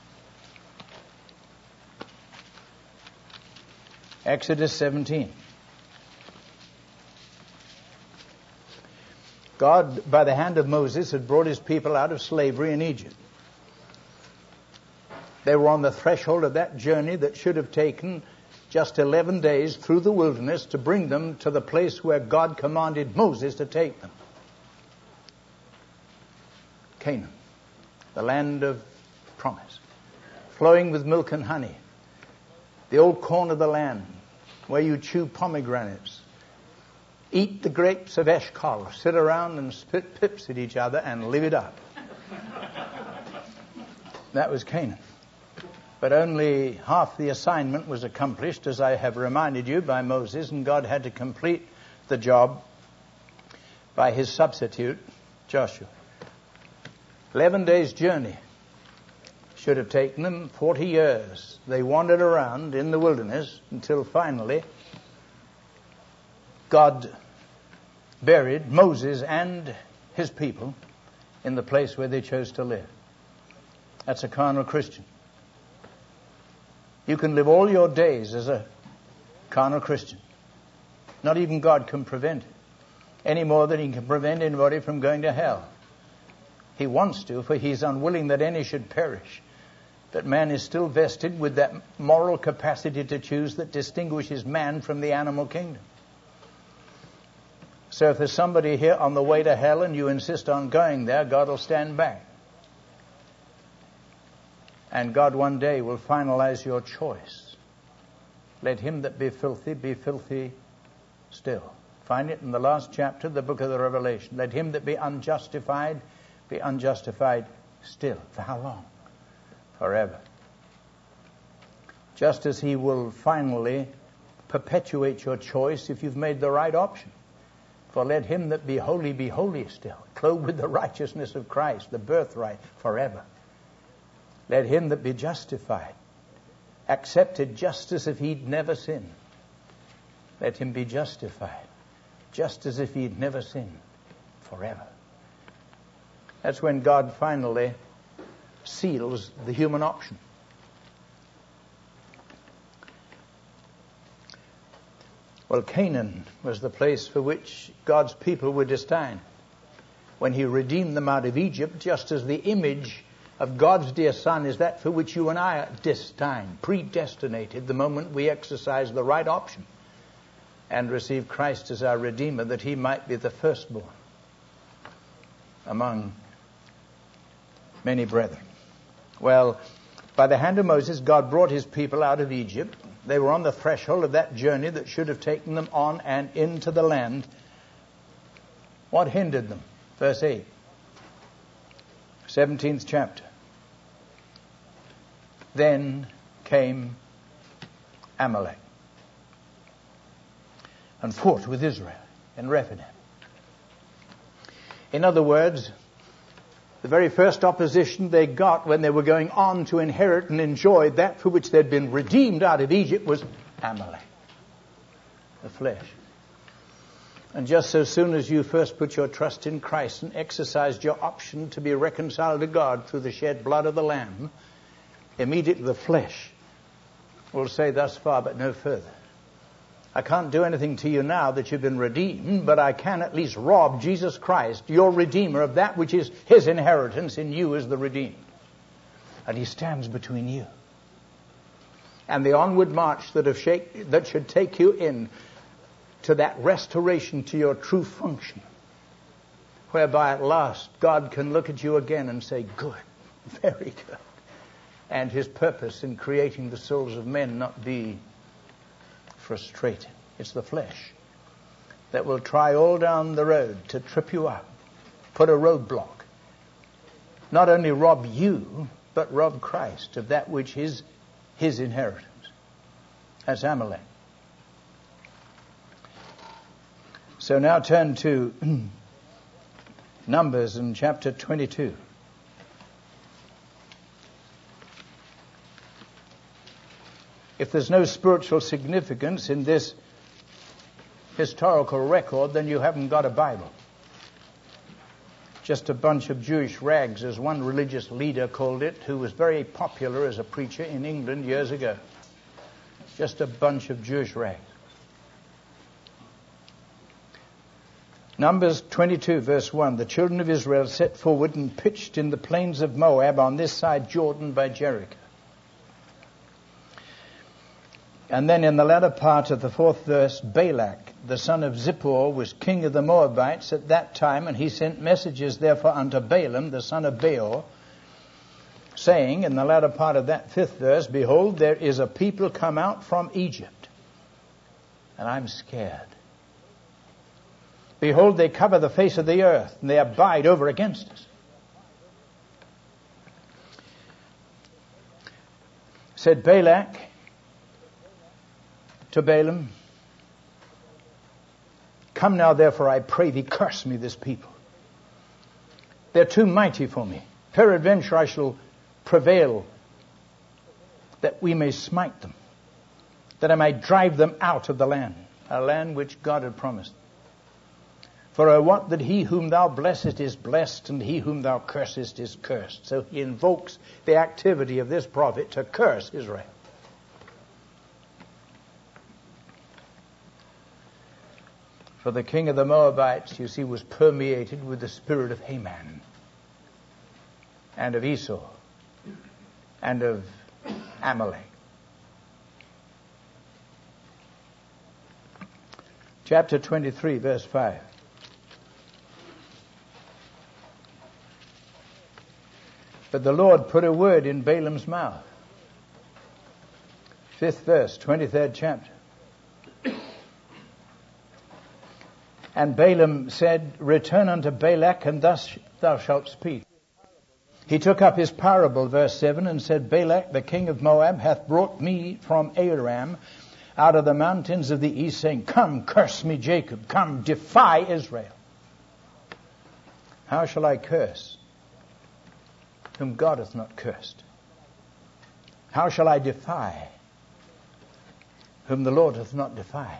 Exodus 17. God, by the hand of Moses, had brought his people out of slavery in Egypt. They were on the threshold of that journey that should have taken just 11 days through the wilderness to bring them to the place where God commanded Moses to take them. Canaan, the land of promise, flowing with milk and honey, the old corn of the land, where you chew pomegranates, eat the grapes of Eshcol, sit around and spit pips at each other and live it up. That was Canaan. But only half the assignment was accomplished, as I have reminded you, by Moses, and God had to complete the job by his substitute, Joshua. 11 days' journey should have taken them 40 years. They wandered around in the wilderness until finally God buried Moses and his people in the place where they chose to live. That's a carnal Christian. You can live all your days as a carnal Christian. Not even God can prevent it, any more than he can prevent anybody from going to hell. He wants to, for he's unwilling that any should perish. But man is still vested with that moral capacity to choose that distinguishes man from the animal kingdom. So if there's somebody here on the way to hell and you insist on going there, God will stand back. And God one day will finalize your choice. Let him that be filthy still. Find it in the last chapter of the book of the Revelation. Let him that be unjustified still. For how long? Forever. Just as he will finally perpetuate your choice if you've made the right option. For let him that be holy still, clothed with the righteousness of Christ, the birthright, forever. Let him that be justified, accepted just as if he'd never sinned. Let him be justified, just as if he'd never sinned, forever. That's when God finally seals the human option. Well, Canaan was the place for which God's people were destined. When he redeemed them out of Egypt, just as the image of God's dear Son is that for which you and I are destined, predestinated, the moment we exercise the right option and receive Christ as our Redeemer, that he might be the firstborn among many brethren. Well, by the hand of Moses, God brought his people out of Egypt. They were on the threshold of that journey that should have taken them on and into the land. What hindered them? Verse 8. 17th chapter. Then came Amalek and fought with Israel in Rephidim. In other words, the very first opposition they got when they were going on to inherit and enjoy that for which they'd been redeemed out of Egypt was Amalek, the flesh. And just so soon as you first put your trust in Christ and exercised your option to be reconciled to God through the shed blood of the Lamb, immediately the flesh will say, thus far but no further. I can't do anything to you now that you've been redeemed, but I can at least rob Jesus Christ, your Redeemer, of that which is his inheritance in you as the redeemed. And he stands between you and the onward march that should take you in to that restoration to your true function, whereby at last God can look at you again and say, good, very good. And his purpose in creating the souls of men not be frustrated. It's the flesh that will try all down the road to trip you up, put a roadblock, not only rob you, but rob Christ of that which is his inheritance. That's Amalek. So now turn to Numbers in chapter 22. If there's no spiritual significance in this historical record, then you haven't got a Bible. Just a bunch of Jewish rags, as one religious leader called it, who was very popular as a preacher in England years ago. Just a bunch of Jewish rags. Numbers 22, verse 1. The children of Israel set forward and pitched in the plains of Moab on this side Jordan by Jericho. And then in the latter part of the 4th verse, Balak, the son of Zippor, was king of the Moabites at that time, and he sent messages therefore unto Balaam, the son of Beor, saying in the latter part of that 5th verse, behold, there is a people come out from Egypt, and I'm scared. Behold, they cover the face of the earth, and they abide over against us. Said Balak to Balaam, come now, therefore, I pray thee, curse me this people. They're too mighty for me. Peradventure I shall prevail, that we may smite them, that I might drive them out of the land, a land which God had promised. For I wot that he whom thou blessest is blessed, and he whom thou cursest is cursed. So he invokes the activity of this prophet to curse Israel. For the king of the Moabites, you see, was permeated with the spirit of Haman and of Esau and of Amalek. Chapter 23, verse 5. But the Lord put a word in Balaam's mouth. 5th verse, 23rd chapter. And Balaam said, return unto Balak, and thus thou shalt speak. He took up his parable, verse 7, and said, Balak, the king of Moab, hath brought me from Aram out of the mountains of the east, saying, come, curse me, Jacob. Come, defy Israel. How shall I curse whom God hath not cursed? How shall I defy whom the Lord hath not defied?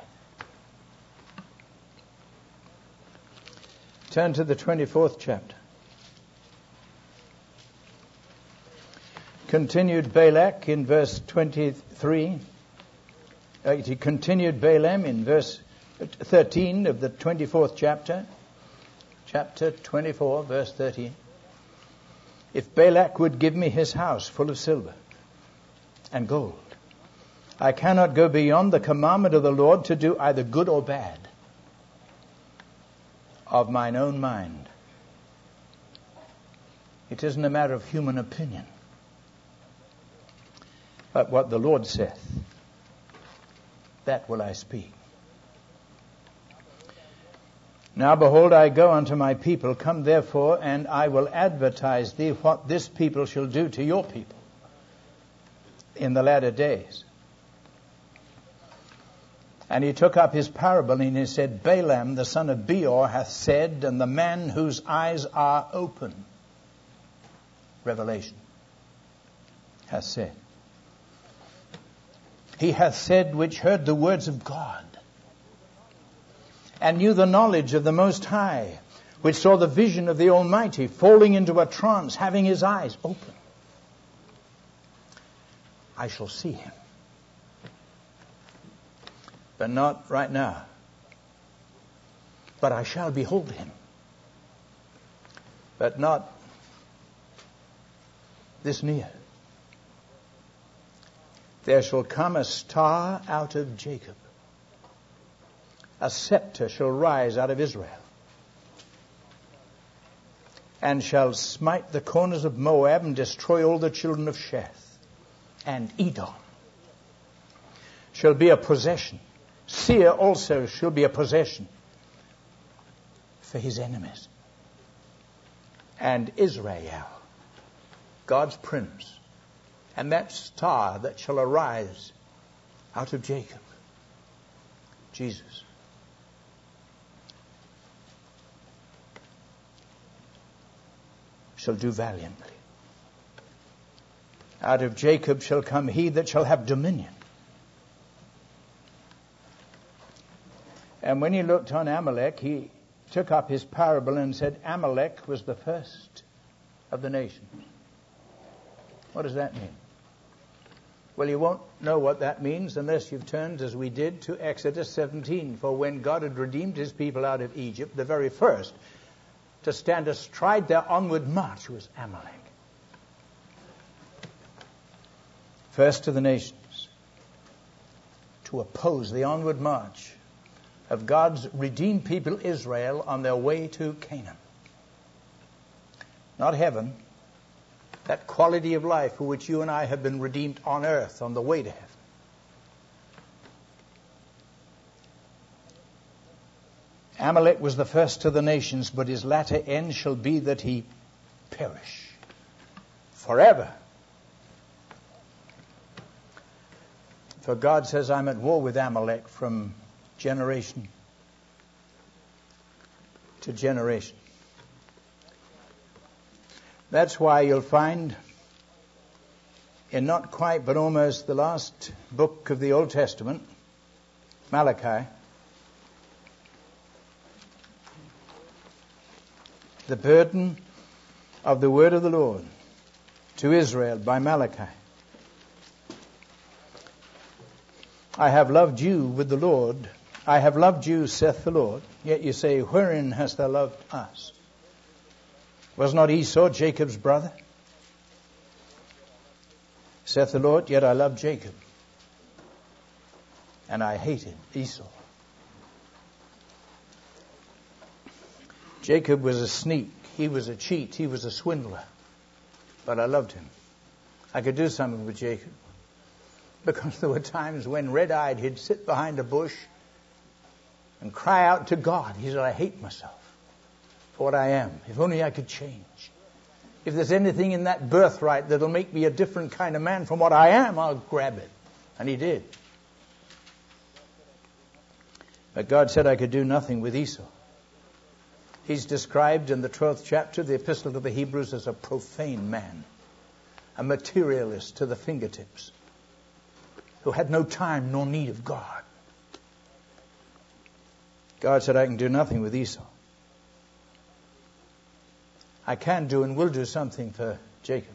Turn to the 24th chapter. Continued Balak in verse 23. He continued Balaam in verse 13 of the 24th chapter. Chapter 24, verse 13. If Balak would give me his house full of silver and gold, I cannot go beyond the commandment of the Lord to do either good or bad of mine own mind. It isn't a matter of human opinion, but what the Lord saith, that will I speak. Now behold, I go unto my people. Come therefore, and I will advertise thee what this people shall do to your people in the latter days. And he took up his parable and he said, Balaam the son of Beor hath said, and the man whose eyes are open, Revelation, hath said. He hath said, which heard the words of God, and knew the knowledge of the Most High, which saw the vision of the Almighty, falling into a trance, having his eyes open. I shall see him. But not right now. But I shall behold him. But not this near. There shall come a star out of Jacob. A scepter shall rise out of Israel. And shall smite the corners of Moab and destroy all the children of Sheth. And Edom shall be a possession. Seir also shall be a possession for his enemies. And Israel, God's prince, and that star that shall arise out of Jacob, Jesus, shall do valiantly. Out of Jacob shall come he that shall have dominion. And when he looked on Amalek, he took up his parable and said, Amalek was the first of the nations. What does that mean? Well, you won't know what that means unless you've turned, as we did, to Exodus 17. For when God had redeemed his people out of Egypt, the very first to stand astride their onward march was Amalek. First of the nations to oppose the onward march of God's redeemed people Israel on their way to Canaan. Not heaven, that quality of life for which you and I have been redeemed on earth on the way to heaven. Amalek was the first of the nations, but his latter end shall be that he perish forever. For God says, I'm at war with Amalek from generation to generation. That's why you'll find in not quite but almost the last book of the Old Testament, Malachi, the burden of the word of the Lord to Israel by Malachi. I have loved you with the Lord. I have loved you, saith the Lord. Yet you say, wherein hast thou loved us? Was not Esau Jacob's brother? Saith the Lord, yet I loved Jacob, and I hated Esau. Jacob was a sneak. He was a cheat. He was a swindler. But I loved him. I could do something with Jacob. Because there were times when red-eyed he'd sit behind a bush and cry out to God. He said, I hate myself for what I am. If only I could change. If there's anything in that birthright that'll make me a different kind of man from what I am, I'll grab it. And he did. But God said I could do nothing with Esau. He's described in the 12th chapter of the Epistle to the Hebrews as a profane man, a materialist to the fingertips, who had no time nor need of God. God said, I can do nothing with Esau. I can do and will do something for Jacob.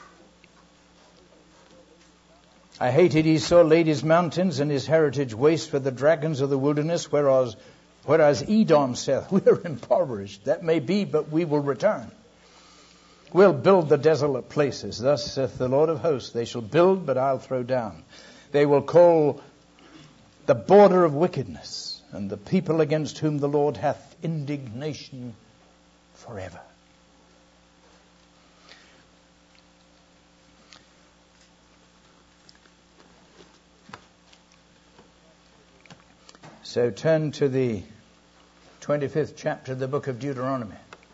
I hated Esau, laid his mountains and his heritage waste for the dragons of the wilderness, whereas Edom saith, we are impoverished. That may be, but we will return. We'll build the desolate places. Thus saith the Lord of hosts, they shall build, but I'll throw down. They will call the border of wickedness, and the people against whom the Lord hath indignation forever. So turn to the 25th chapter of the book of Deuteronomy.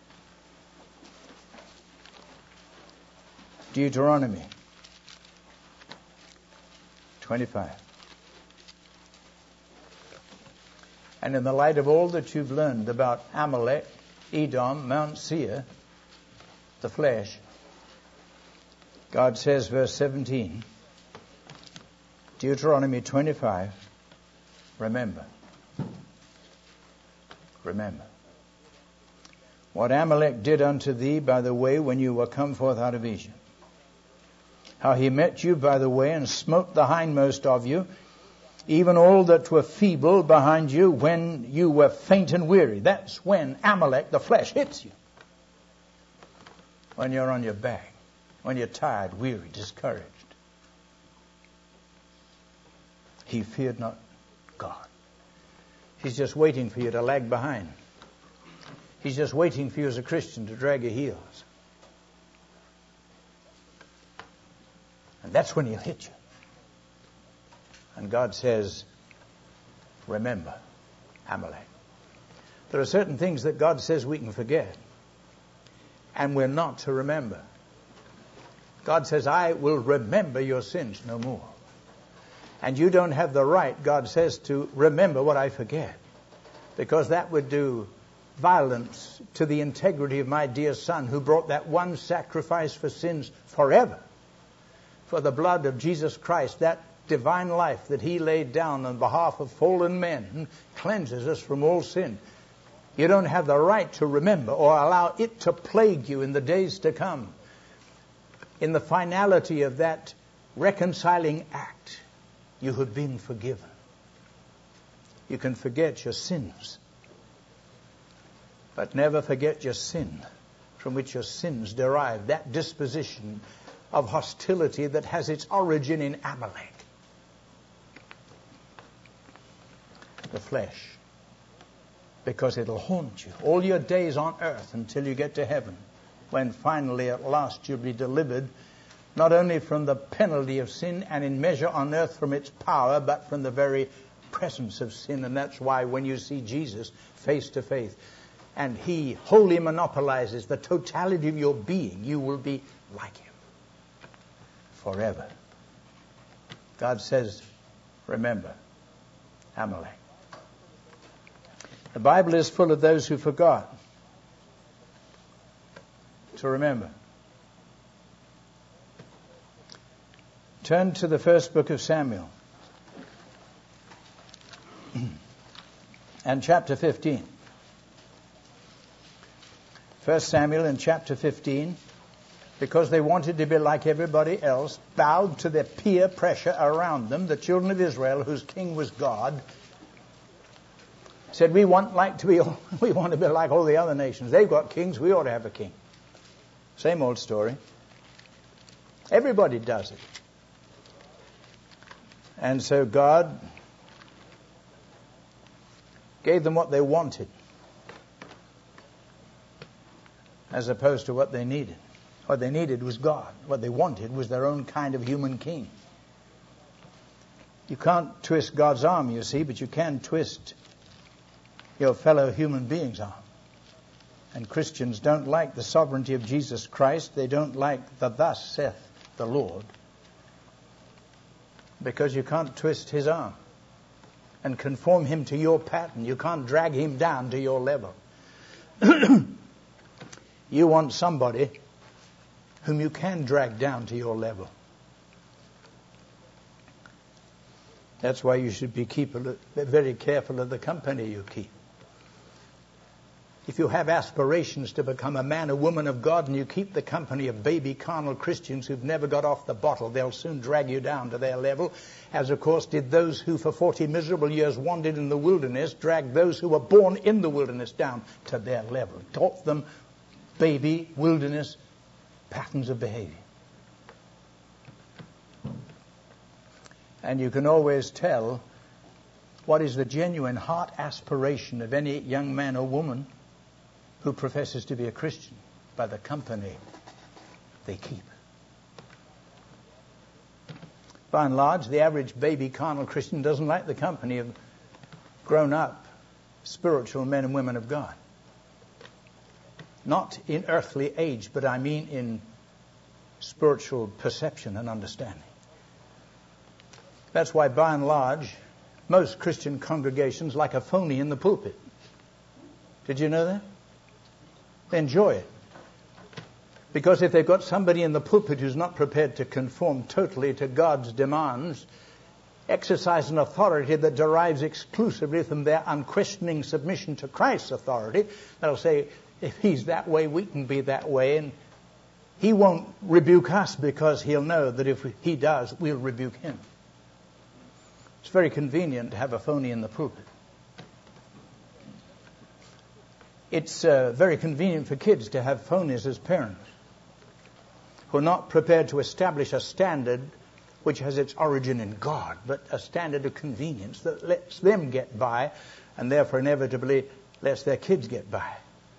Deuteronomy 25. And in the light of all that you've learned about Amalek, Edom, Mount Seir, the flesh, God says, verse 17, Deuteronomy 25, remember. Remember what Amalek did unto thee by the way when you were come forth out of Egypt. How he met you by the way and smote the hindmost of you, even all that were feeble behind you when you were faint and weary. That's when Amalek, the flesh, hits you. When you're on your back, when you're tired, weary, discouraged. He feared not God. He's just waiting for you to lag behind. He's just waiting for you as a Christian to drag your heels. And that's when he'll hit you. And God says, remember Amalek. There are certain things that God says we can forget. And we're not to remember. God says, I will remember your sins no more. And you don't have the right, God says, to remember what I forget. Because that would do violence to the integrity of my dear Son, who brought that one sacrifice for sins forever. For the blood of Jesus Christ, that divine life that he laid down on behalf of fallen men, and cleanses us from all sin. You don't have the right to remember or allow it to plague you in the days to come. In the finality of that reconciling act, you have been forgiven. You can forget your sins, but never forget your sin, from which your sins derive, that disposition of hostility that has its origin in Amalek, the flesh, because it'll haunt you all your days on earth until you get to heaven, when finally at last you'll be delivered not only from the penalty of sin and in measure on earth from its power, but from the very presence of sin. And that's why when you see Jesus face to face and he wholly monopolizes the totality of your being, you will be like him forever. God says, remember Amalek. The Bible is full of those who forgot to remember. Turn to the first book of Samuel and chapter 15. 1 Samuel in chapter 15, because they wanted to be like everybody else, bowed to the peer pressure around them. The children of Israel, whose king was God, said, we want to be like all the other nations. They've got kings, we ought to have a king. Same old story. Everybody does it. And so God gave them what they wanted, as opposed to what they needed. What they needed was God. What they wanted was their own kind of human king. You can't twist God's arm, you see, but you can twist your fellow human being's arm. And Christians don't like the sovereignty of Jesus Christ. They don't like the thus saith the Lord, because you can't twist his arm and conform him to your pattern. You can't drag him down to your level. You want somebody whom you can drag down to your level. That's why you should be very careful of the company you keep. If you have aspirations to become a man or woman of God and you keep the company of baby carnal Christians who've never got off the bottle, they'll soon drag you down to their level, as of course did those who for 40 miserable years wandered in the wilderness, dragged those who were born in the wilderness down to their level, taught them baby wilderness patterns of behavior. And you can always tell what is the genuine heart aspiration of any young man or woman who professes to be a Christian by the company they keep. By and large, the average baby carnal Christian doesn't like the company of grown-up spiritual men and women of God. Not in earthly age, but I mean in spiritual perception and understanding. That's why, by and large, Most Christian congregations like a phony in the pulpit. Did you know that? They enjoy it. Because if they've got somebody in the pulpit who's not prepared to conform totally to God's demands, exercise an authority that derives exclusively from their unquestioning submission to Christ's authority, they'll say, if he's that way, we can be that way. And he won't rebuke us because he'll know that if he does, we'll rebuke him. It's very convenient to have a phony in the pulpit. It's very convenient for kids to have phonies as parents who are not prepared to establish a standard which has its origin in God, but a standard of convenience that lets them get by and therefore inevitably lets their kids get by.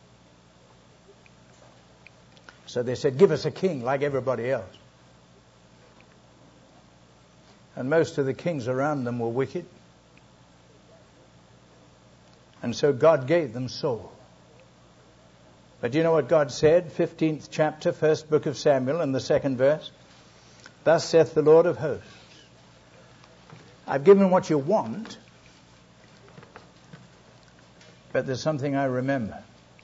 So they said, give us a king like everybody else. And most of the kings around them were wicked. And so God gave them Saul. But do you know what God said? 15th chapter, first book of Samuel, and the second verse. Thus saith the Lord of hosts, I've given what you want, but there's something I remember.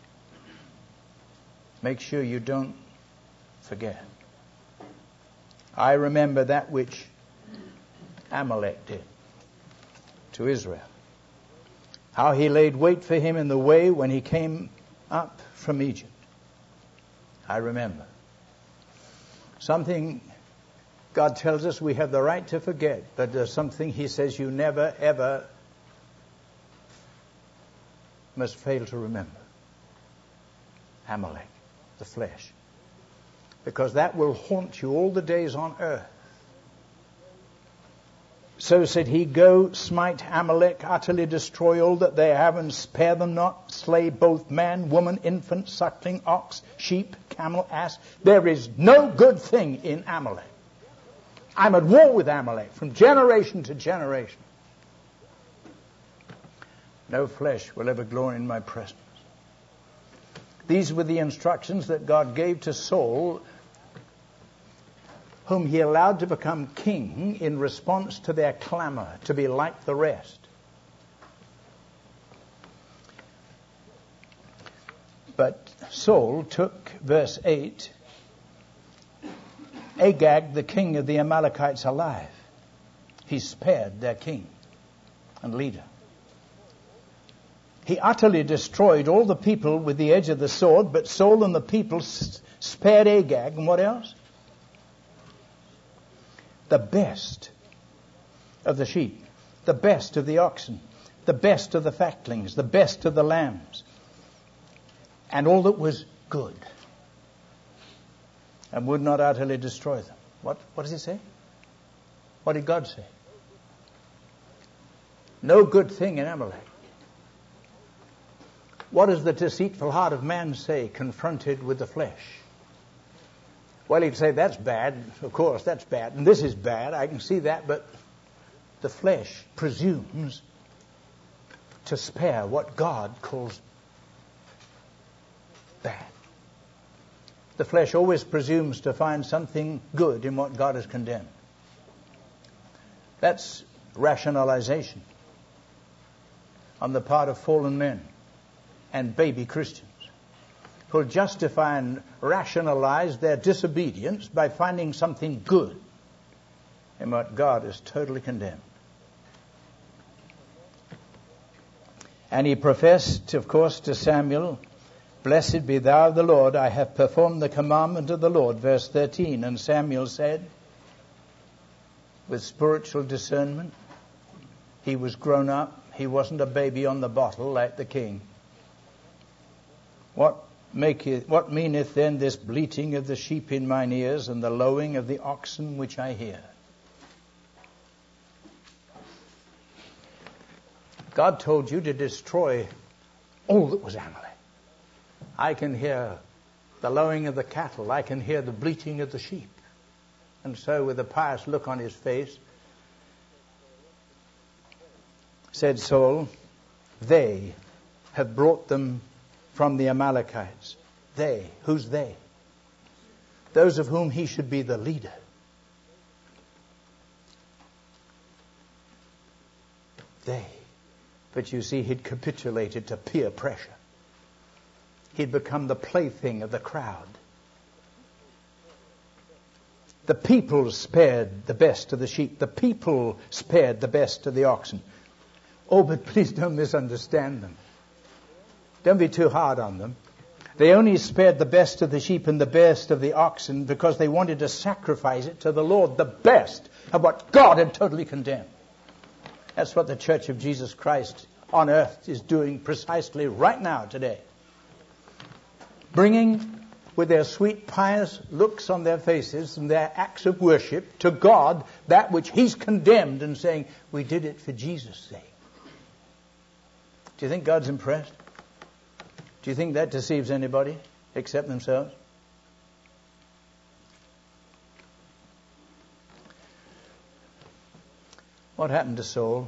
Make sure you don't forget. I remember that which Amalek did to Israel. How he laid wait for him in the way when he came up from Egypt. I remember. Something God tells us we have the right to forget, but there's something he says you never, ever must fail to remember. Amalek, the flesh. Because that will haunt you all the days on earth. So said he, go smite Amalek, utterly destroy all that they have, and spare them not, slay both man, woman, infant, suckling, ox, sheep, camel, ass. There is no good thing in Amalek. I'm at war with Amalek from generation to generation. No flesh will ever glory in my presence. These were the instructions that God gave to Saul, whom he allowed to become king in response to their clamor to be like the rest. But Saul took, verse 8, Agag, the king of the Amalekites, alive. He spared their king and leader. He utterly destroyed all the people with the edge of the sword, but Saul and the people spared Agag. And what else? The best of the sheep, the best of the oxen, the best of the fatlings, the best of the lambs, and all that was good, and would not utterly destroy them. What does he say? What did God say? No good thing in Amalek. What does the deceitful heart of man say confronted with the flesh? Well, he'd say, that's bad. Of course, that's bad. And this is bad. I can see that. But the flesh presumes to spare what God calls bad. The flesh always presumes to find something good in what God has condemned. That's rationalization on the part of fallen men and baby Christians, who'll justify and rationalize their disobedience by finding something good in what God has totally condemned. And he professed, of course, to Samuel, blessed be thou the Lord, I have performed the commandment of the Lord, verse 13. And Samuel said, with spiritual discernment, he was grown up, he wasn't a baby on the bottle like the king. What meaneth then this bleating of the sheep in mine ears, and the lowing of the oxen which I hear? God told you to destroy all that was Amalek. I can hear the lowing of the cattle. I can hear the bleating of the sheep. And so, with a pious look on his face, said Saul, they have brought them from the Amalekites. They. Who's they? Those of whom he should be the leader. They. But you see, he'd capitulated to peer pressure. He'd become the plaything of the crowd. The people spared the best of the sheep. The people spared the best of the oxen. Oh, but please don't misunderstand them. Don't be too hard on them. They only spared the best of the sheep and the best of the oxen because they wanted to sacrifice it to the Lord, the best of what God had totally condemned. That's what the Church of Jesus Christ on earth is doing precisely right now today. Bringing with their sweet pious looks on their faces and their acts of worship to God that which He's condemned, and saying, we did it for Jesus' sake. Do you think God's impressed? Do you think that deceives anybody except themselves? What happened to Saul?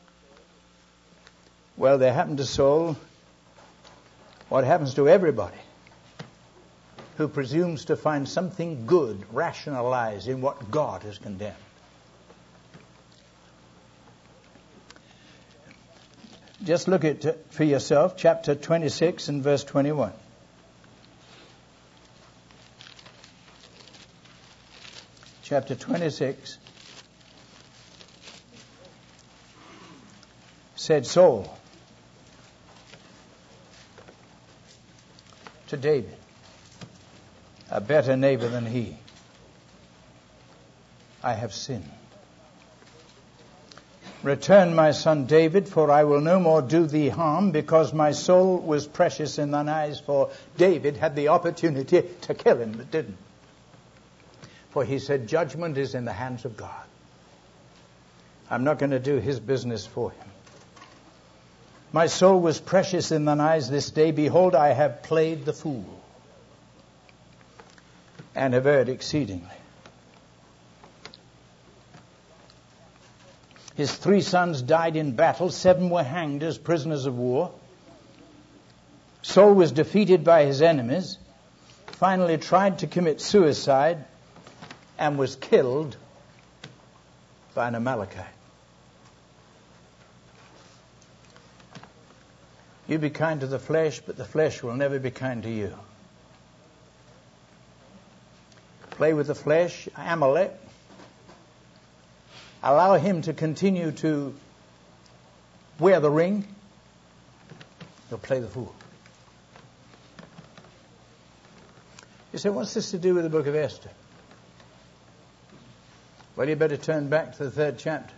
Well, there happened to Saul what happens to everybody who presumes to find something good rationalized in what God has condemned. Just look at it for yourself, chapter 26 and verse 21. Chapter 26 said Saul to David, a better neighbor than he, I have sinned. Return, my son David, for I will no more do thee harm, because my soul was precious in thine eyes. For David had the opportunity to kill him, but didn't. For he said, judgment is in the hands of God. I'm not going to do his business for him. My soul was precious in thine eyes this day. Behold, I have played the fool, and have erred exceedingly. His 3 sons died in battle. 7 were hanged as prisoners of war. Saul was defeated by his enemies, finally tried to commit suicide, and was killed by an Amalekite. You be kind to the flesh, but the flesh will never be kind to you. Play with the flesh, Amalek. Allow him to continue to wear the ring. He'll play the fool. You say, what's this to do with the book of Esther? Well, you better turn back to the 3rd chapter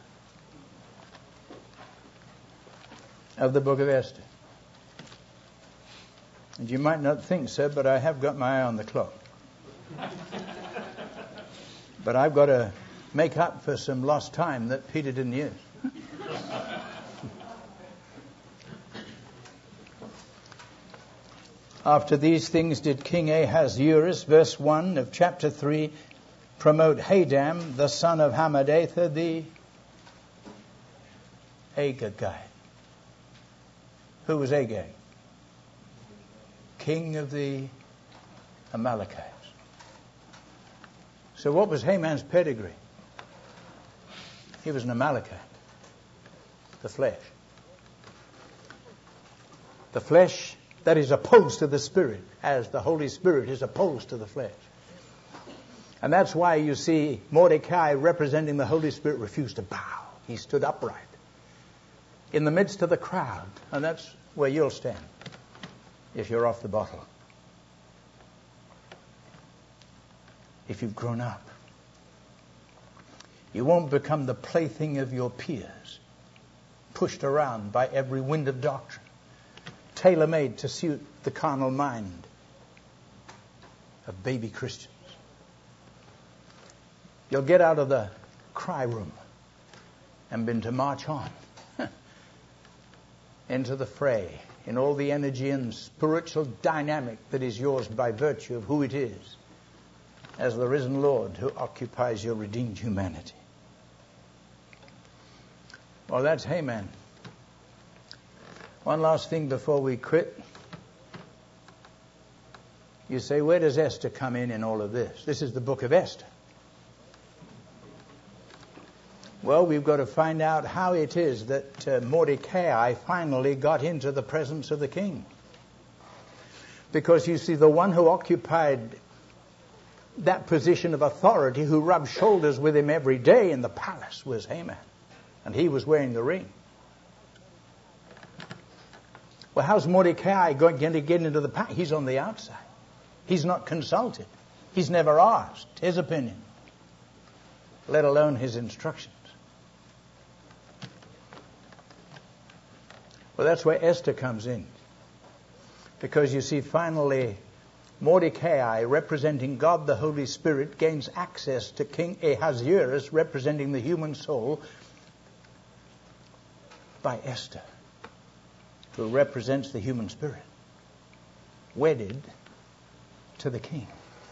of the book of Esther. And you might not think so, but I have got my eye on the clock. But I've got to make up for some lost time that Peter didn't use. After these things did King Ahasuerus, verse 1 of chapter 3, promote Hadam, the son of Hammedatha, the Agagite. Who was Agag? King of the Amalekites. So what was Haman's pedigree? He was an Amalekite. The flesh. The flesh that is opposed to the Spirit, as the Holy Spirit is opposed to the flesh. And that's why you see Mordecai, representing the Holy Spirit, refused to bow. He stood upright in the midst of the crowd. And that's where you'll stand if you're off the bottle. If you've grown up. You won't become the plaything of your peers, pushed around by every wind of doctrine, tailor-made to suit the carnal mind of baby Christians. You'll get out of the cry room and begin to march on into the fray in all the energy and spiritual dynamic that is yours by virtue of who it is, as the risen Lord who occupies your redeemed humanity. Well, that's Haman. One last thing before we quit. You say, where does Esther come in all of this? This is the book of Esther. Well, we've got to find out how it is that Mordecai finally got into the presence of the king. Because you see, the one who occupied that position of authority, who rubbed shoulders with him every day in the palace, was Haman. And he was wearing the ring. Well, how's Mordecai going to get into the palace? He's on the outside. He's not consulted. He's never asked his opinion, let alone his instructions. Well, that's where Esther comes in. Because you see, finally, Mordecai, representing God the Holy Spirit, gains access to King Ahasuerus, representing the human soul, by Esther, who represents the human spirit, wedded to the king.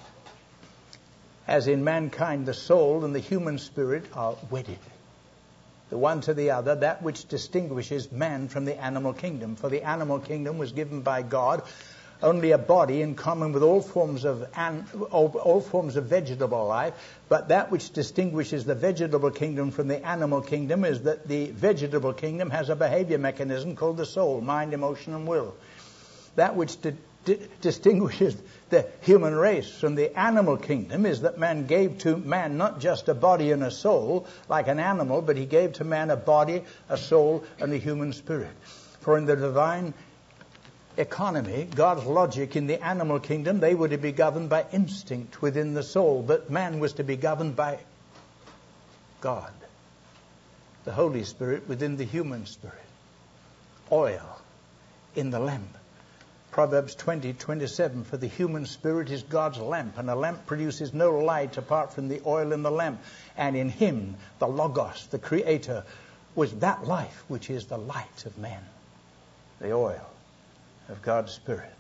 As in mankind, the soul and the human spirit are wedded, the one to the other, that which distinguishes man from the animal kingdom. For the animal kingdom was given by God only a body in common with all forms of vegetable life, but that which distinguishes the vegetable kingdom from the animal kingdom is that the vegetable kingdom has a behavior mechanism called the soul, mind, emotion, and will. That which distinguishes the human race from the animal kingdom is that man gave to man not just a body and a soul like an animal, but he gave to man a body, a soul, and the human spirit. For in the divine economy, God's logic, in the animal kingdom, they were to be governed by instinct within the soul, but man was to be governed by God, the Holy Spirit within the human spirit. Oil in the lamp. Proverbs 20:27, for the human spirit is God's lamp, and a lamp produces no light apart from the oil in the lamp. And in him, the Logos, the Creator, was that life which is the light of man, the oil of God's Spirit.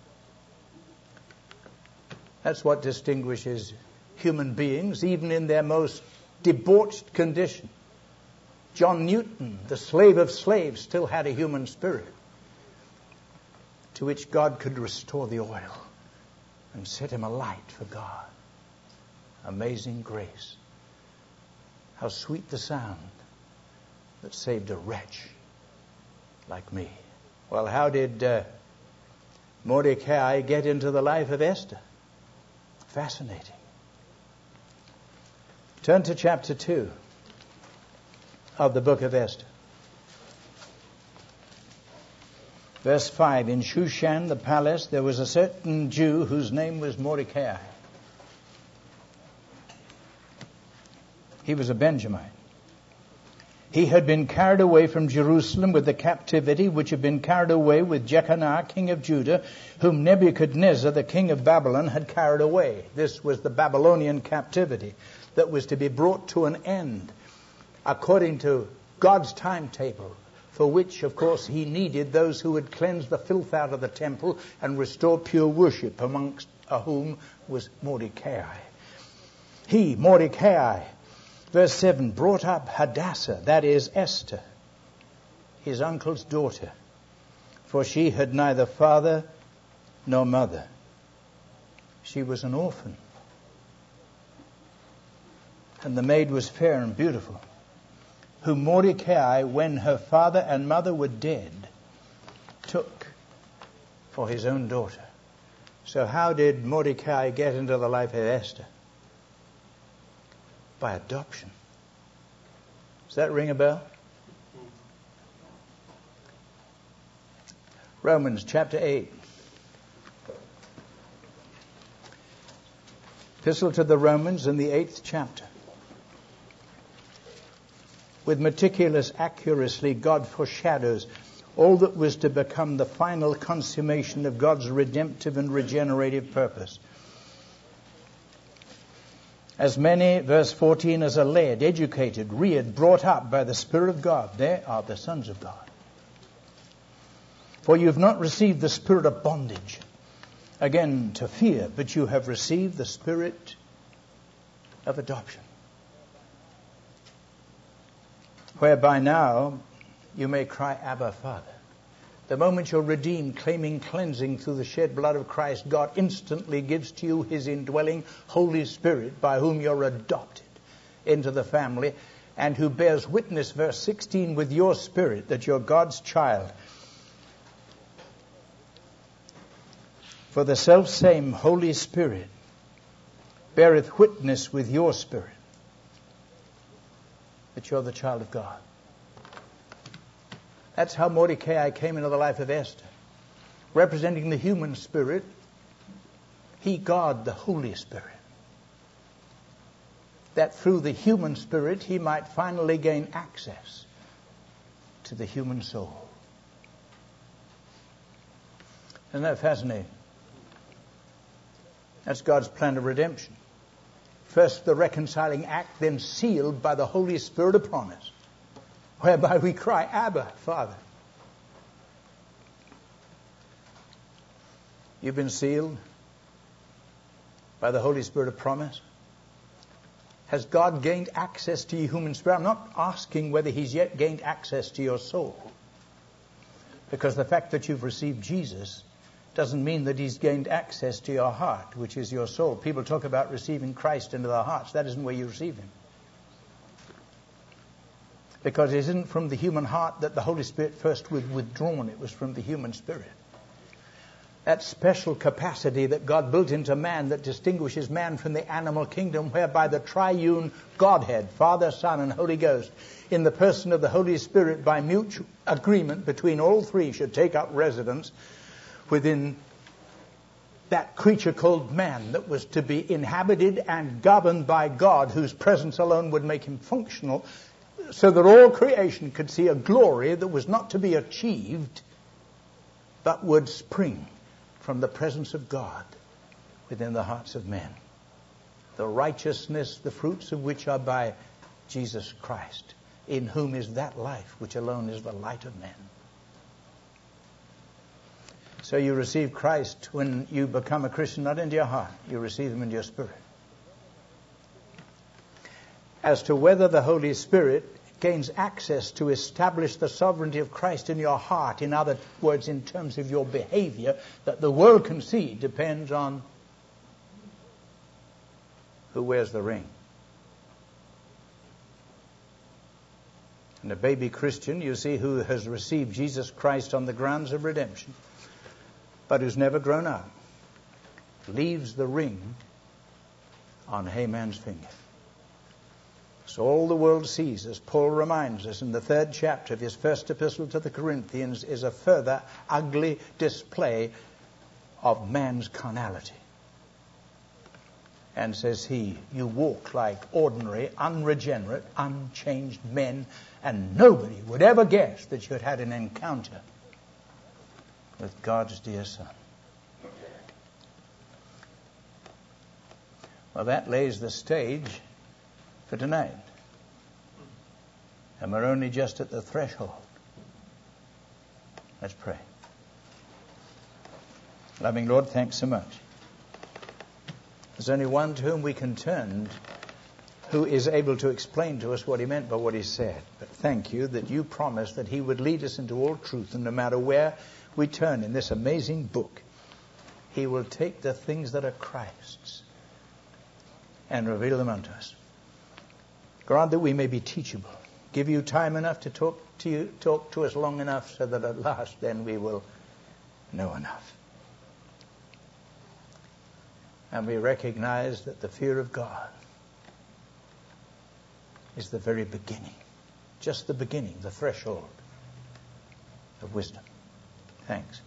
That's what distinguishes human beings, even in their most debauched condition. John Newton, the slave of slaves, still had a human spirit to which God could restore the oil and set him alight for God. Amazing grace. How sweet the sound that saved a wretch like me. Well, how did Mordecai get into the life of Esther? Fascinating. Turn to chapter 2 of the book of Esther. Verse 5, in Shushan, the palace, there was a certain Jew whose name was Mordecai. He was a Benjamite. He had been carried away from Jerusalem with the captivity which had been carried away with Jeconiah, king of Judah, whom Nebuchadnezzar, the king of Babylon, had carried away. This was the Babylonian captivity that was to be brought to an end according to God's timetable, for which, of course, he needed those who would cleanse the filth out of the temple and restore pure worship, amongst whom was Mordecai. He, Mordecai, verse 7, brought up Hadassah, that is Esther, his uncle's daughter, for she had neither father nor mother. She was an orphan. And the maid was fair and beautiful, whom Mordecai, when her father and mother were dead, took for his own daughter. So how did Mordecai get into the life of Esther? By adoption. Does that ring a bell? Romans chapter 8. Epistle to the Romans in the 8th chapter. With meticulous accuracy, God foreshadows all that was to become the final consummation of God's redemptive and regenerative purpose. As many, verse 14, as are led, educated, reared, brought up by the Spirit of God, they are the sons of God. For you have not received the spirit of bondage, again to fear, but you have received the spirit of adoption, whereby now you may cry, Abba, Father. The moment you're redeemed, claiming cleansing through the shed blood of Christ, God instantly gives to you his indwelling Holy Spirit, by whom you're adopted into the family. and who bears witness, verse 16, with your spirit that you're God's child. For the selfsame Holy Spirit beareth witness with your spirit that you're the child of God. That's how Mordecai came into the life of Esther. Representing the human spirit, he, God, the Holy Spirit. That through the human spirit he might finally gain access to the human soul. Isn't that fascinating? That's God's plan of redemption. First the reconciling act, then sealed by the Holy Spirit of promise, whereby we cry, Abba, Father. You've been sealed by the Holy Spirit of promise. Has God gained access to your human spirit? I'm not asking whether he's yet gained access to your soul. Because the fact that you've received Jesus doesn't mean that he's gained access to your heart, which is your soul. People talk about receiving Christ into their hearts. That isn't where you receive him. Because it isn't from the human heart that the Holy Spirit first was withdrawn. It was from the human spirit. That special capacity that God built into man that distinguishes man from the animal kingdom, whereby the triune Godhead, Father, Son, and Holy Ghost, in the person of the Holy Spirit, by mutual agreement between all three, should take up residence within that creature called man that was to be inhabited and governed by God, whose presence alone would make him functional, so that all creation could see a glory that was not to be achieved, but would spring from the presence of God within the hearts of men. The righteousness, the fruits of which are by Jesus Christ, in whom is that life which alone is the light of men. So you receive Christ when you become a Christian, not into your heart. You receive him into your spirit. As to whether the Holy Spirit gains access to establish the sovereignty of Christ in your heart, in other words, in terms of your behavior, that the world can see, depends on who wears the ring. And a baby Christian, you see, who has received Jesus Christ on the grounds of redemption, but who's never grown up, leaves the ring on Haman's finger. So all the world sees, as Paul reminds us in the 3rd chapter of his first epistle to the Corinthians, is a further ugly display of man's carnality. And says he, you walk like ordinary, unregenerate, unchanged men, and nobody would ever guess that you had had an encounter with God's dear Son. Well, that lays the stage for tonight. And we're only just at the threshold. Let's pray. Loving Lord, thanks so much. There's only one to whom we can turn who is able to explain to us what he meant by what he said. But thank you that you promised that he would lead us into all truth, and no matter where we turn in this amazing book, he will take the things that are Christ's and reveal them unto us. Grant that we may be teachable. Give you time enough to talk to us long enough so that at last then we will know enough. And we recognize that the fear of God is the very beginning, just the beginning, the threshold of wisdom. Thanks.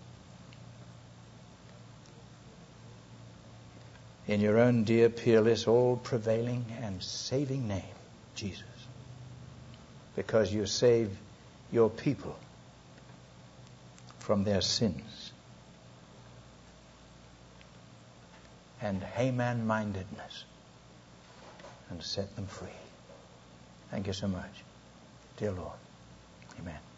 In your own dear, peerless, all-prevailing and saving name, Jesus, because you save your people from their sins and Haman-mindedness and set them free. Thank you so much, dear Lord. Amen.